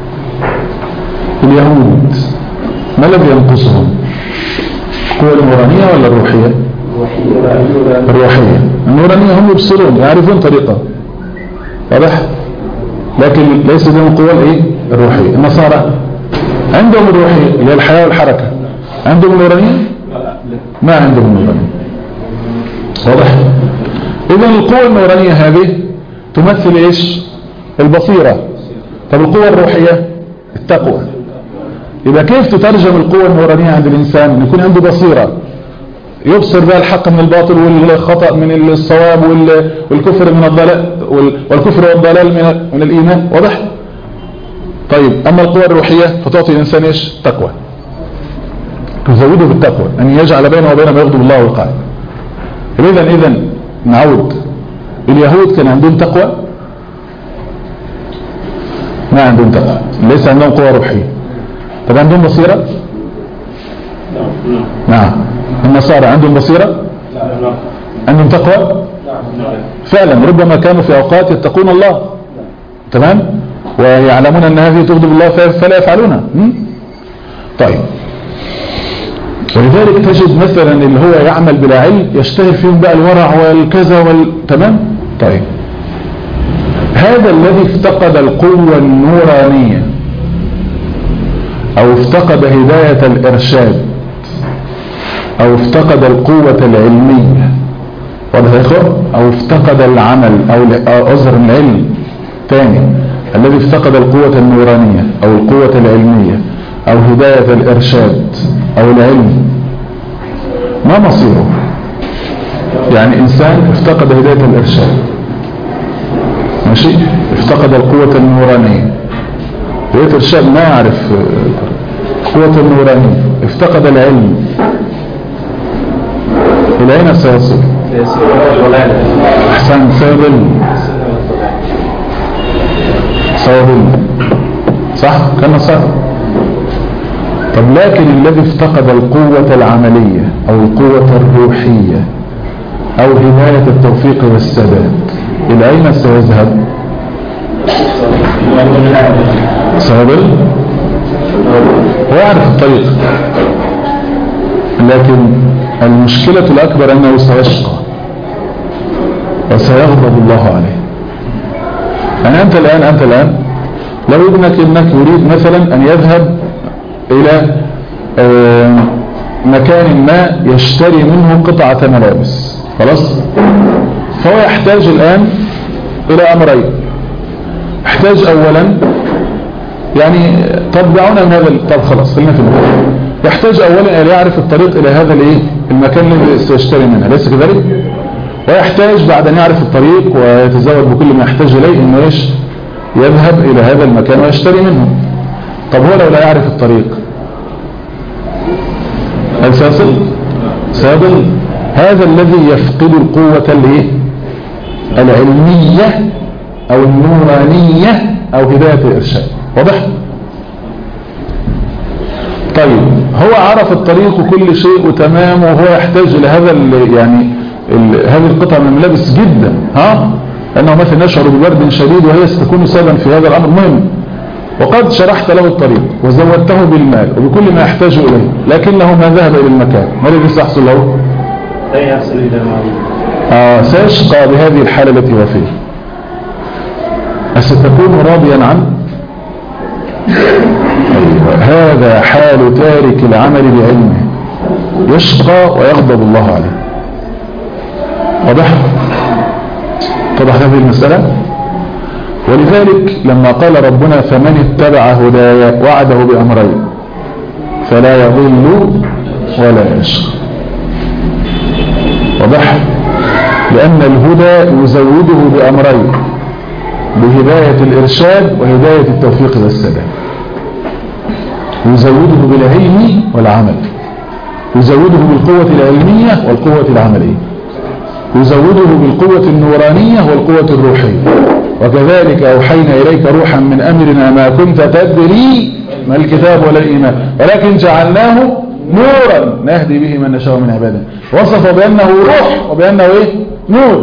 اليهود ما الذي ينقصهم؟ القوة النورانية ولا الروحية؟ الروحية. النورانية هم يبصرون، يعرفون طريقة، واضح؟ لكن ليس لهم القوة الايه؟ الروحية. النصارى عندهم الروحية اللي هي الحياة والحركة، عندهم النورانية؟ ما عندهم النورانية. واضح؟ إذن القوة النورانية هذه تمثل إيش؟ البصيرة. طب القوة الروحية التقوى. يبقى كيف تترجم القوة النورانية عند الإنسان؟ أن يكون عنده بصيرة يبصر بها الحق من الباطل والخطأ من الصواب والكفر من الضلال والكفر والضلال من من الإيمان. واضح؟ طيب أما القوة الروحية فتعطي الإنسان إيش؟ تقوى، تزوده بالتقوى أن يجعل بينه وبين ما يغضب الله وقائه. إذن إذن نعود، اليهود كان عندهم تقوى؟ ما عندهم تقوى، ليس عندهم قوة روحية. طب عندهم بصيرة؟ نعم. النصارى عندهم بصيرة؟ عندهم تقوى؟ فعلا ربما كانوا في أوقات يتقون الله، تمام، ويعلمون أن هذه تغضب الله فلا يفعلونها. طيب، ولذلك تجد مثلا اللي هو يعمل بلا علم يشتهر فيهم بقى الورع والكذا وال... تمام. طيب، هذا الذي افتقد القوة النورانية او افتقد هداية الارشاد او افتقد القوة العلمية، واضح يا اخوة؟ او افتقد العمل او عذر العلم ثاني، الذي افتقد القوة النورانية او القوة العلمية او هداية الارشاد او العلم، ما مصيره؟ يعني انسان افتقد هداية الارشاد، ماشي، افتقد القوة النورانية، هداية الارشاد ما يعرف القوة النورانية، افتقد العلم، الى اين سيصل؟ احسن، سيضل سيضل صح، كان صح. طب لكن الذي افتقد القوة العملية او القوة الروحية او هداية التوفيق والسداد، الى اين سيذهب؟ سيضل، هو يعرف الطريق، لكن المشكلة الاكبر انه سيشقى وسيغضب الله عليه. يعني انت الان انت الان لو ابنك انك يريد مثلا ان يذهب الى مكان ما يشتري منه قطعة ملابس، خلاص، فهو يحتاج الان الى امرين. يحتاج اولا، يعني طب دعونا من هذا، طب خلاص خلينا في المكان. يحتاج اولا ان يعرف الطريق الى هذا الايه المكان الذي سيشتري منه، ليس كذلك؟ ويحتاج بعد ان يعرف الطريق ويتزود بكل ما يحتاج اليه انه ايش؟ يذهب الى هذا المكان ويشتري منه. طب هو لو لا يعرف الطريق هل سيصل؟ سيضل. هذا الذي يفقد القوة الايه العلمية او النورانية او هداية الارشاد. واضح؟ طيب، هو عرف الطريق وكل شيء وتمام، وهو يحتاج الى هذا يعني هذه القطعة من الملابس جدا، ها، لانه مثلا يشعر ببرد شديد وهي ستكون سببا في هذا الامر مهم، وقد شرحت له الطريق وزودته بالمال وبكل ما يحتاج اليه، لكنه ما ذهب الى المكان، ما الذي سيحصل له؟ لا يحصل الى آه سيشقى بهذه الحالة التي هو فيها. أستكون راضيا عنه؟ أيوة. هذا حال تارك العمل بعلمه، يشقى ويغضب الله عليه. واضح؟ اتضح هذه المسألة؟ ولذلك لما قال ربنا فمن اتبع هدايا وعده بأمرين فلا يضل ولا يشقى. واضح؟ لأن الهدى يزوده بأمرين، بهداية الإرشاد وهداية التوفيق والسداد. يزوده بالعلم والعمل، يزوده بالقوة العلمية والقوة العملية، يزوده بالقوة النورانية والقوة الروحية. وكذلك أوحينا إليك روحا من أمرنا ما كنت تدري ما الكتاب ولا الإيمان ولكن جعلناه نورا نهدي به من نشاء من عبادنا. وصف بأنه روح وبأنه إيه؟ نور.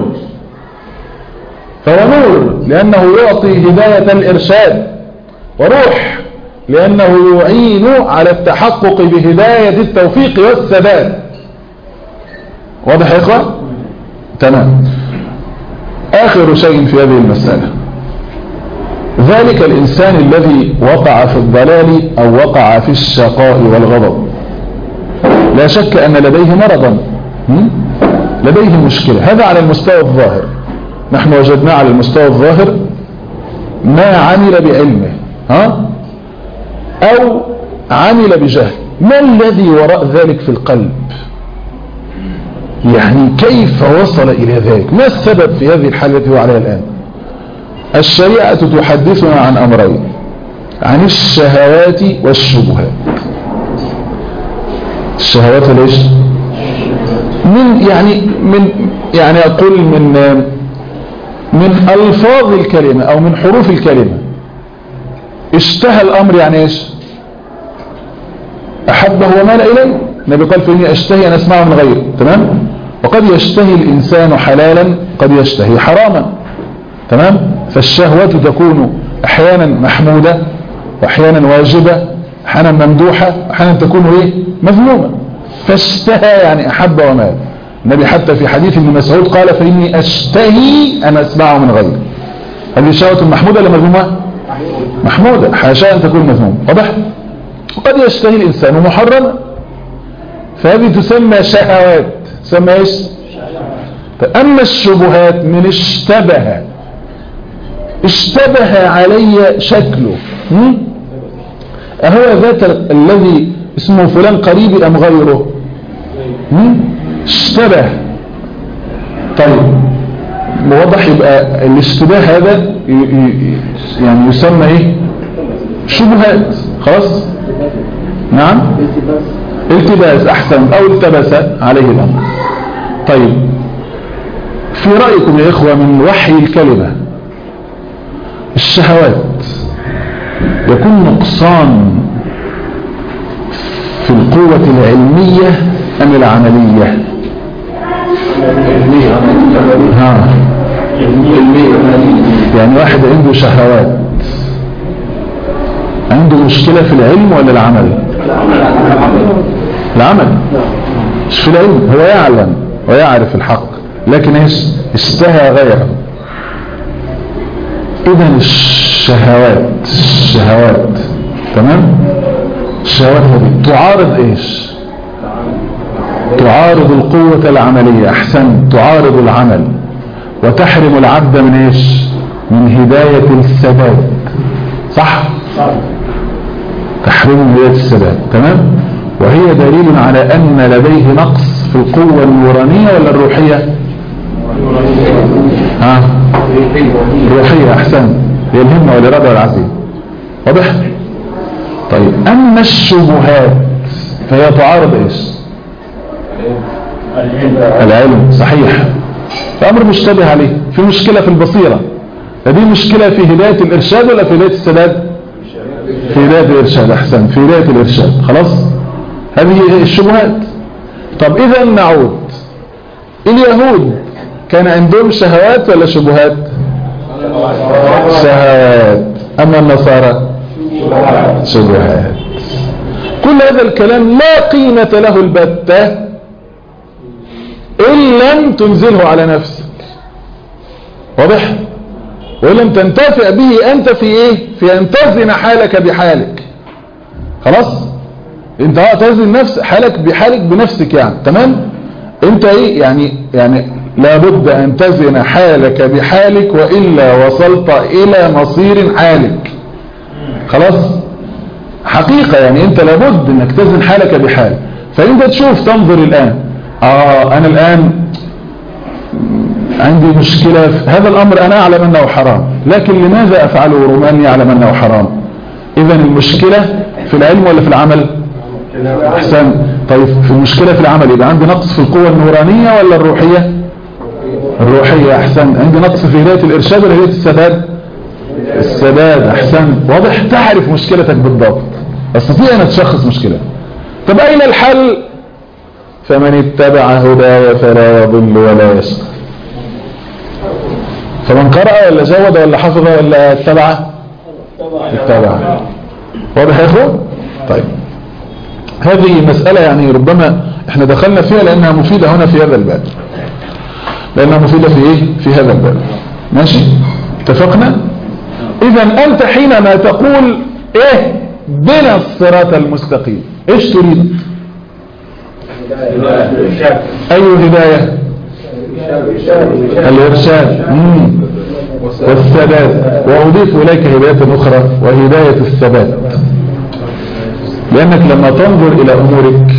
فهو نور لأنه يعطي هداية الإرشاد، وروح لأنه يعين على التحقق بهداية التوفيق والسداد. واضح يا إخوة؟ تمام. آخر شيء في هذه المسألة، ذلك الإنسان الذي وقع في الضلال أو وقع في الشقاء والغضب لا شك أن لديه مرضا، لديه مشكلة. هذا على المستوى الظاهر، نحن وجدنا على المستوى الظاهر ما عمل بعلمه ها أو عمل بجهل. ما الذي وراء ذلك في القلب؟ يعني كيف وصل إلى ذلك؟ ما السبب في هذه الحالة التي هو عليها الآن؟ الشريعة تحدثنا عن أمرين، عن الشهوات والشبهات. الشهوات ليش؟ من يعني من يعني أقول من من ألفاظ الكلمة أو من حروف الكلمة. اشتهى الأمر يعني إيش؟ أحبه ومال إليه. النبي قال فإني أشتهي أن أسمعه من غيره، تمام؟ وقد يشتهي الإنسان حلالا، قد يشتهي حراما، تمام؟ فالشهوة تكون أحيانا محمودة وأحيانا واجبة، أحيانا ممدوحة، أحيانا تكون إيه؟ مذمومة. فاشتهى يعني أحب ومال. النبي حتى في حديث ابن مسعود قال فإني أشتهي أن أسمعه من غيره. هذه شهوة محمودة ولا مذمومة؟ محمودة، حاشا أن تكون مذمومة. واضح؟ وقد يشتهي الإنسان محرما، فهذه تسمى شهوات. تسمى إيش؟ أما الشبهات من اشتبه، اشتبه علي شكله، أهو ذات الذي اسمه فلان قريب أم غيره؟ اشتبه. طيب واضح، يبقى الاشتباه هذا يعني يسمى ايه؟ شبهات. خلاص؟ نعم، التباس. احسن، او التبس عليه الامر. طيب في رأيكم يا اخوة من وحي الكلمة الشهوات يكون نقصان في القوة العلمية ام العملية؟ ها، يعني واحد عنده شهوات عنده مشكلة في العلم ولا العمل؟ العمل، مش في العلم. هو يعلم ويعرف الحق لكن ايش؟ اشتهى غيره. اذا الشهوات الشهوات تمام، الشهوات هذه تعارض ايش؟ تعارض القوة العملية. احسن، تعارض العمل وتحرم العبد من ايش؟ من هداية السداد. صح؟ تحرم من هداية السداد، تمام. وهي دليل على ان لديه نقص في القوة النورانية ولا الروحية؟ ها، الروحية. احسن، هي الهمة والإرادة والعزيمة. واضح؟ طيب اما الشبهات فهي تعارض ايش؟ العلم. صحيح، فأمر مشتبه عليه، في مشكلة في البصيرة. هذه مشكلة في هداية الإرشاد ولا في هداية السداد؟ في هداية الإرشاد. أحسن، في هداية الإرشاد. خلاص، هذه الشبهات. طب إذا نعود، اليهود كان عندهم شهوات ولا شبهات؟ شهوات. أما النصارى شبهات. كل هذا الكلام لا قيمة له البتة إن لم تنزله على نفسك. واضح؟ وإن لم تنتفع به أنت في إيه؟ في أن تزن حالك بحالك. خلاص؟ أنت ها تزن نفس حالك بحالك بنفسك يعني. تمام؟ أنت إيه؟ يعني يعني لابد أن تزن حالك بحالك وإلا وصلت إلى مصير حالك. خلاص؟ حقيقة يعني أنت لابد أنك تزن حالك بحالك. فأنت تشوف تنظر الآن، آه أنا الآن عندي مشكلة في هذا الأمر، أنا أعلم أنه حرام، لكن لماذا أفعله رغم أني أعلم أنه حرام؟ إذا المشكلة في العلم ولا في العمل؟ أحسن. طيب في المشكلة في العمل يبقى عندي نقص في القوة النورانية ولا الروحية؟ الروحية. أحسن. عندي نقص في هداية الإرشاد ولا هداية السداد؟ السداد. أحسن. واضح؟ تعرف مشكلتك بالضبط، أستطيع أن أتشخص مشكلة. طب أين الحل؟ فمن اتبع هدايا فلا يضل ولا يشقى. فمن قرأ ولا جود ولا حفظ ولا اتبع؟ اتبع. واضح يا اخوة؟ طيب هذه مسألة يعني ربما احنا دخلنا فيها لأنها مفيدة هنا في هذا الباب، لأنها مفيدة في ايه؟ في هذا الباب. ماشي؟ اتفقنا؟ إذا أنت حينما تقول ايه بنا الصراط المستقيم، ايش تريد؟ أي هداية؟ الإرشاد والثبات. وأضيف إليك هداية أخرى وهداية الثبات، لأنك لما تنظر إلى أمورك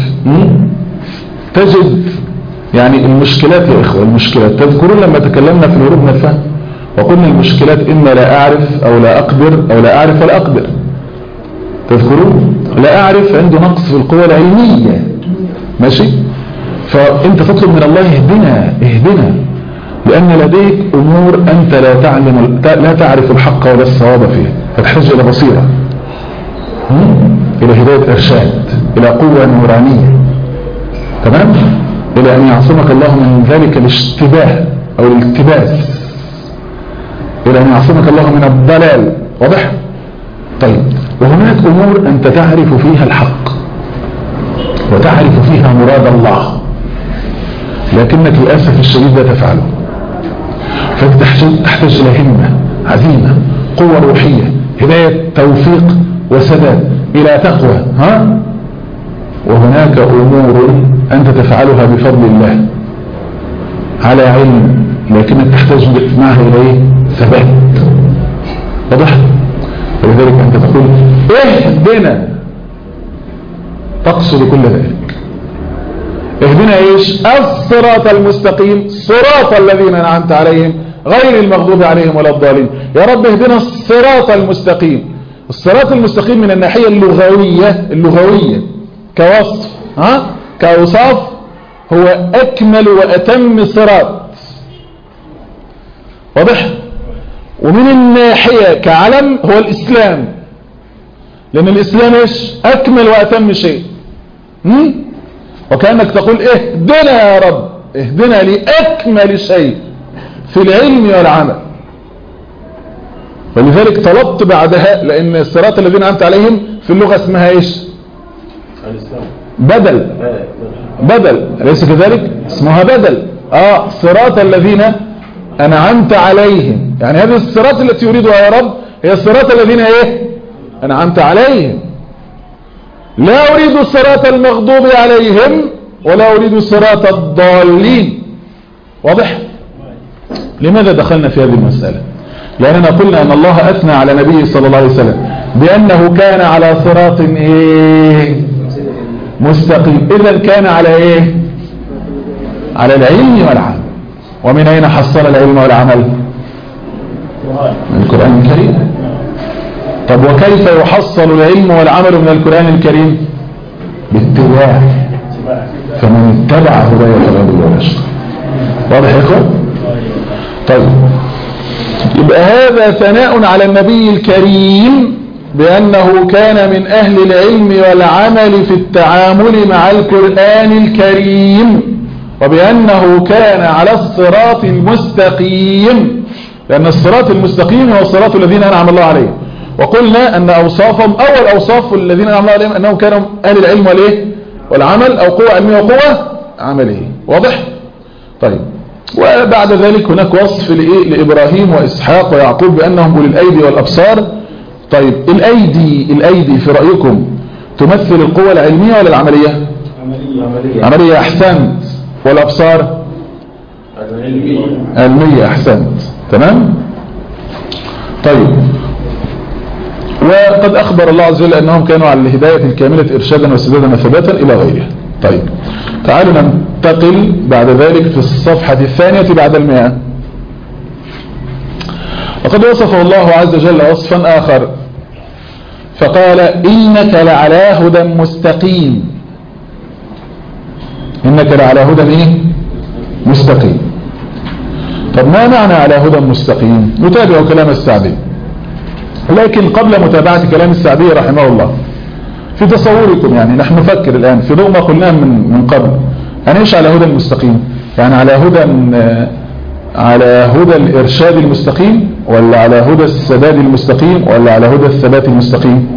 تجد يعني المشكلات يا إخوة، المشكلات. تذكرون لما تكلمنا في الهروب من الفهم وقلنا المشكلات إما لا أعرف أو لا أقدر أو لا أعرف ولا أقدر. تذكرون لا أعرف عنده نقص في القوة العلمية، ماشي؟ فأنت تطلب من الله اهدنا اهدنا، لأن لديك أمور أنت لا تعلم لا تعرف الحق ولا الصواب فيها، فتحتاج إلى بصيرة، إلى هداية إرشاد، إلى قوة نورانية، تمام؟ إلى أن يعصمك الله من ذلك الاشتباه أو الالتباس، إلى أن يعصمك الله من الضلال. واضح؟ طيب، وهناك أمور أنت تعرف فيها الحق وتعرف فيها مراد الله، لكنك للأسف الشديد لا تفعله، فتحتاج إلى همة عزيمة، قوة روحية، هداية توفيق وسداد، إلى تقوى. ها؟ وهناك أمور أنت تفعلها بفضل الله على علم، لكنك تحتاج معها إليه ثبات. واضح؟ ولذلك أنت تقول اهدنا، تقصد كل ذلك. اهدنا ايش؟ الصراط المستقيم، صراط الذين أنعمت عليهم غير المغضوب عليهم ولا الضالين. يا رب اهدنا الصراط المستقيم. الصراط المستقيم من الناحية اللغوية اللغوية كوصف، ها؟ كأوصاف هو أكمل وأتم صراط. واضح؟ ومن الناحية كعلم هو الإسلام، لأن الإسلام إيش؟ أكمل وأتم شيء. م? وكأنك تقول اهدنا يا رب، اهدنا لأكمل شيء في العلم والعمل. ولذلك طلبت بعدها، لأن الصراط الذين أنعمت عليهم في اللغة اسمها إيش؟ بدل بدل أليس كذلك؟ اسمها بدل. آه صراط الذين أنعمت عليهم، يعني هذه الصراط التي يريدها يا رب هي الصراط الذين إيه؟ أنعمت عليهم. لا أريد الصراط المغضوب عليهم ولا أريد الصراط الضالين. واضح؟ لماذا دخلنا في هذه المسألة؟ لأننا قلنا أن الله أثنى على نبيه صلى الله عليه وسلم بأنه كان على صراط إيه؟ مستقيم. إذن كان على إيه؟ على العلم والعمل. ومن أين حصل العلم والعمل؟ من القرآن الكريم. طب وكيف يحصل العلم والعمل من القرآن الكريم؟ باتباع، فمن اتبع هدايا فلا يضل ولا يشقى. واضح يا اخوان؟ طيب، يبقى هذا ثناء على النبي الكريم بأنه كان من أهل العلم والعمل في التعامل مع القرآن الكريم، وبأنه كان على الصراط المستقيم، لأن الصراط المستقيم هو الصراط الذين أنعم الله عليهم. وقلنا أن أوصافهم، أول أوصاف الذين أنعم الله عليهم أنهم كانوا أهل العلم والإيه؟ والعمل، أو قوة علمية وقوة عملية. واضح؟ طيب، وبعد ذلك هناك وصف لإبراهيم وإسحاق ويعقوب بأنهم أولي الأيدي والأبصار. طيب، الأيدي الأيدي في رأيكم تمثل القوة العلمية ولا العملية؟ عملية. عملية، أحسنت. والأبصار؟ علمية. علمية، أحسنت. تمام؟ طيب، وقد أخبر الله عز وجل أنهم كانوا على الهداية الكاملة إرشادا وسدادا وثباتا إلى غيره. طيب، تعالوا ننتقل بعد ذلك في الصفحة الثانية بعد المئة. وقد وصفه الله عز وجل وصفا آخر فقال إنك لعلى هدى مستقيم. إنك لعلى هدى إيه؟ مستقيم. طب ما معنى على هدى مستقيم؟ نتابع كلام السعدي، لكن قبل متابعة كلام السعدي رحمه الله في تصوركم، يعني نحن نفكر الآن في ضوء ما قلناه من من قبل، يعني إيش على هدى المستقيم؟ يعني على هدى على هدى الإرشاد المستقيم، ولا على هدى السداد المستقيم، ولا على هدى الثبات المستقيم؟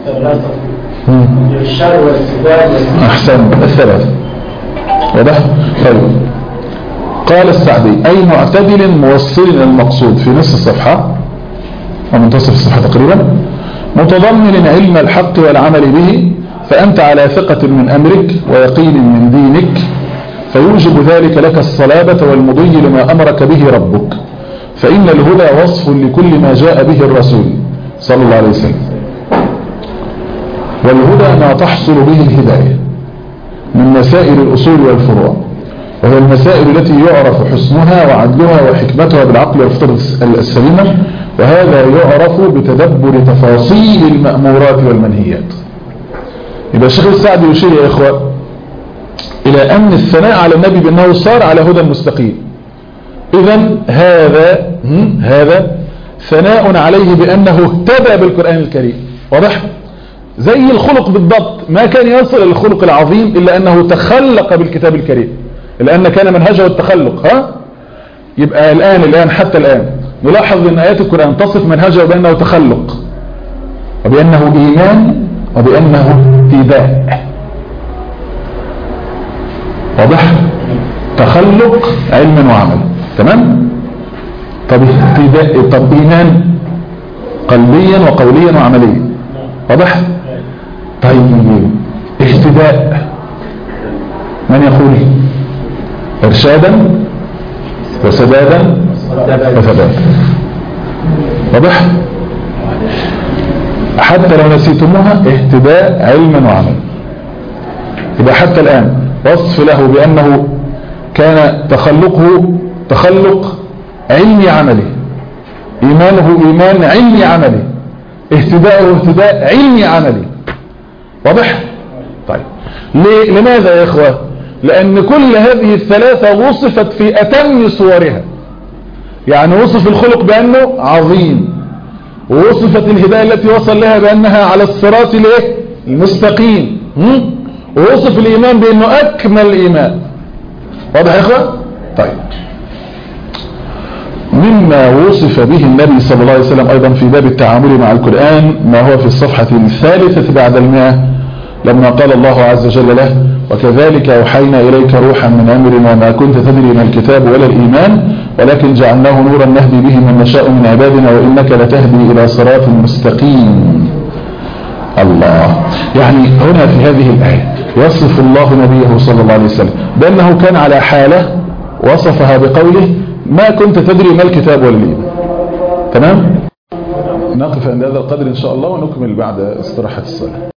الإرشاد والسداد. أحسن، الثبات. واضح؟ طيب، قال السعدي أي معتدل موصل إلى المقصود في نصف الصفحة ومنتصف الصفحة تقريبا، متضمن علم الحق والعمل به، فأنت على ثقة من أمرك ويقين من دينك، فيوجب ذلك لك الصلابة والمضي لما أمرك به ربك، فإن الهدى وصف لكل ما جاء به الرسول صلى الله عليه وسلم، والهدى ما تحصل به الهداية من مسائل الأصول والفروع، وهي المسائل التي يعرف حسنها وعدلها وحكمتها بالعقل والفطرة السليمة، وهذا يعرف بتدبر تفاصيل المأمورات والمنهيات. يبقى الشيخ السعدي يشير يا إخوة إلى أن الثناء على النبي بأنه صار على هدى مستقيم، إذن هذا هذا ثناء عليه بأنه اهتدى بالقرآن الكريم. واضح؟ زي الخلق بالضبط، ما كان يصل إلى الخلق العظيم إلا أنه تخلق بالكتاب الكريم، لأن كان منهجه التخلق. ها؟ يبقى الآن الآن حتى الآن نلاحظ أن آيات القرآن تصف منهجه بأنه تخلق، وبأنه إيمان، وبأنه اهتداء. واضح؟ تخلق علم وعمل. تمام؟ طب اهتداء، طب إيمان قلبيا وقوليا وعمليا. واضح؟ طيب اهتداء من يقول؟ إرشادا وسدادا وثباتا. واضح؟ حتى لو نسيتموها اهتداء علما وعملا. يبقى حتى الآن وصف له بأنه كان تخلقه تخلق علمي عملي، إيمانه إيمان علمي عملي، اهتداءه اهتداء علمي عملي. واضح؟ طيب ليه؟ لماذا يا إخوة؟ لأن كل هذه الثلاثة وصفت في أتم صورها. يعني وصف الخلق بأنه عظيم، ووصفت الهداية التي وصل لها بأنها على الصراط المستقيم، ووصف الإيمان بأنه أكمل الإيمان. واضح يا إخوة؟ طيب مما وصف به النبي صلى الله عليه وسلم أيضا في باب التعامل مع القرآن ما هو في الصفحة الثالثة بعد المئة، لما قال الله عز وجل له: وكذلك أوحينا إليك روحا من أمرنا ما كنت تدري ما الكتاب ولا الإيمان ولكن جعلناه نورا نهدي به من نشاء من عبادنا وإنك لتهدي إلى صراط مستقيم. الله، يعني هنا في هذه الآية يصف الله نبيه صلى الله عليه وسلم بأنه كان على حالة وصفها بقوله: ما كنت تدري ما الكتاب ولا الإيمان. تمام؟ نقف عند هذا القدر إن شاء الله ونكمل بعد استراحة الصلاة.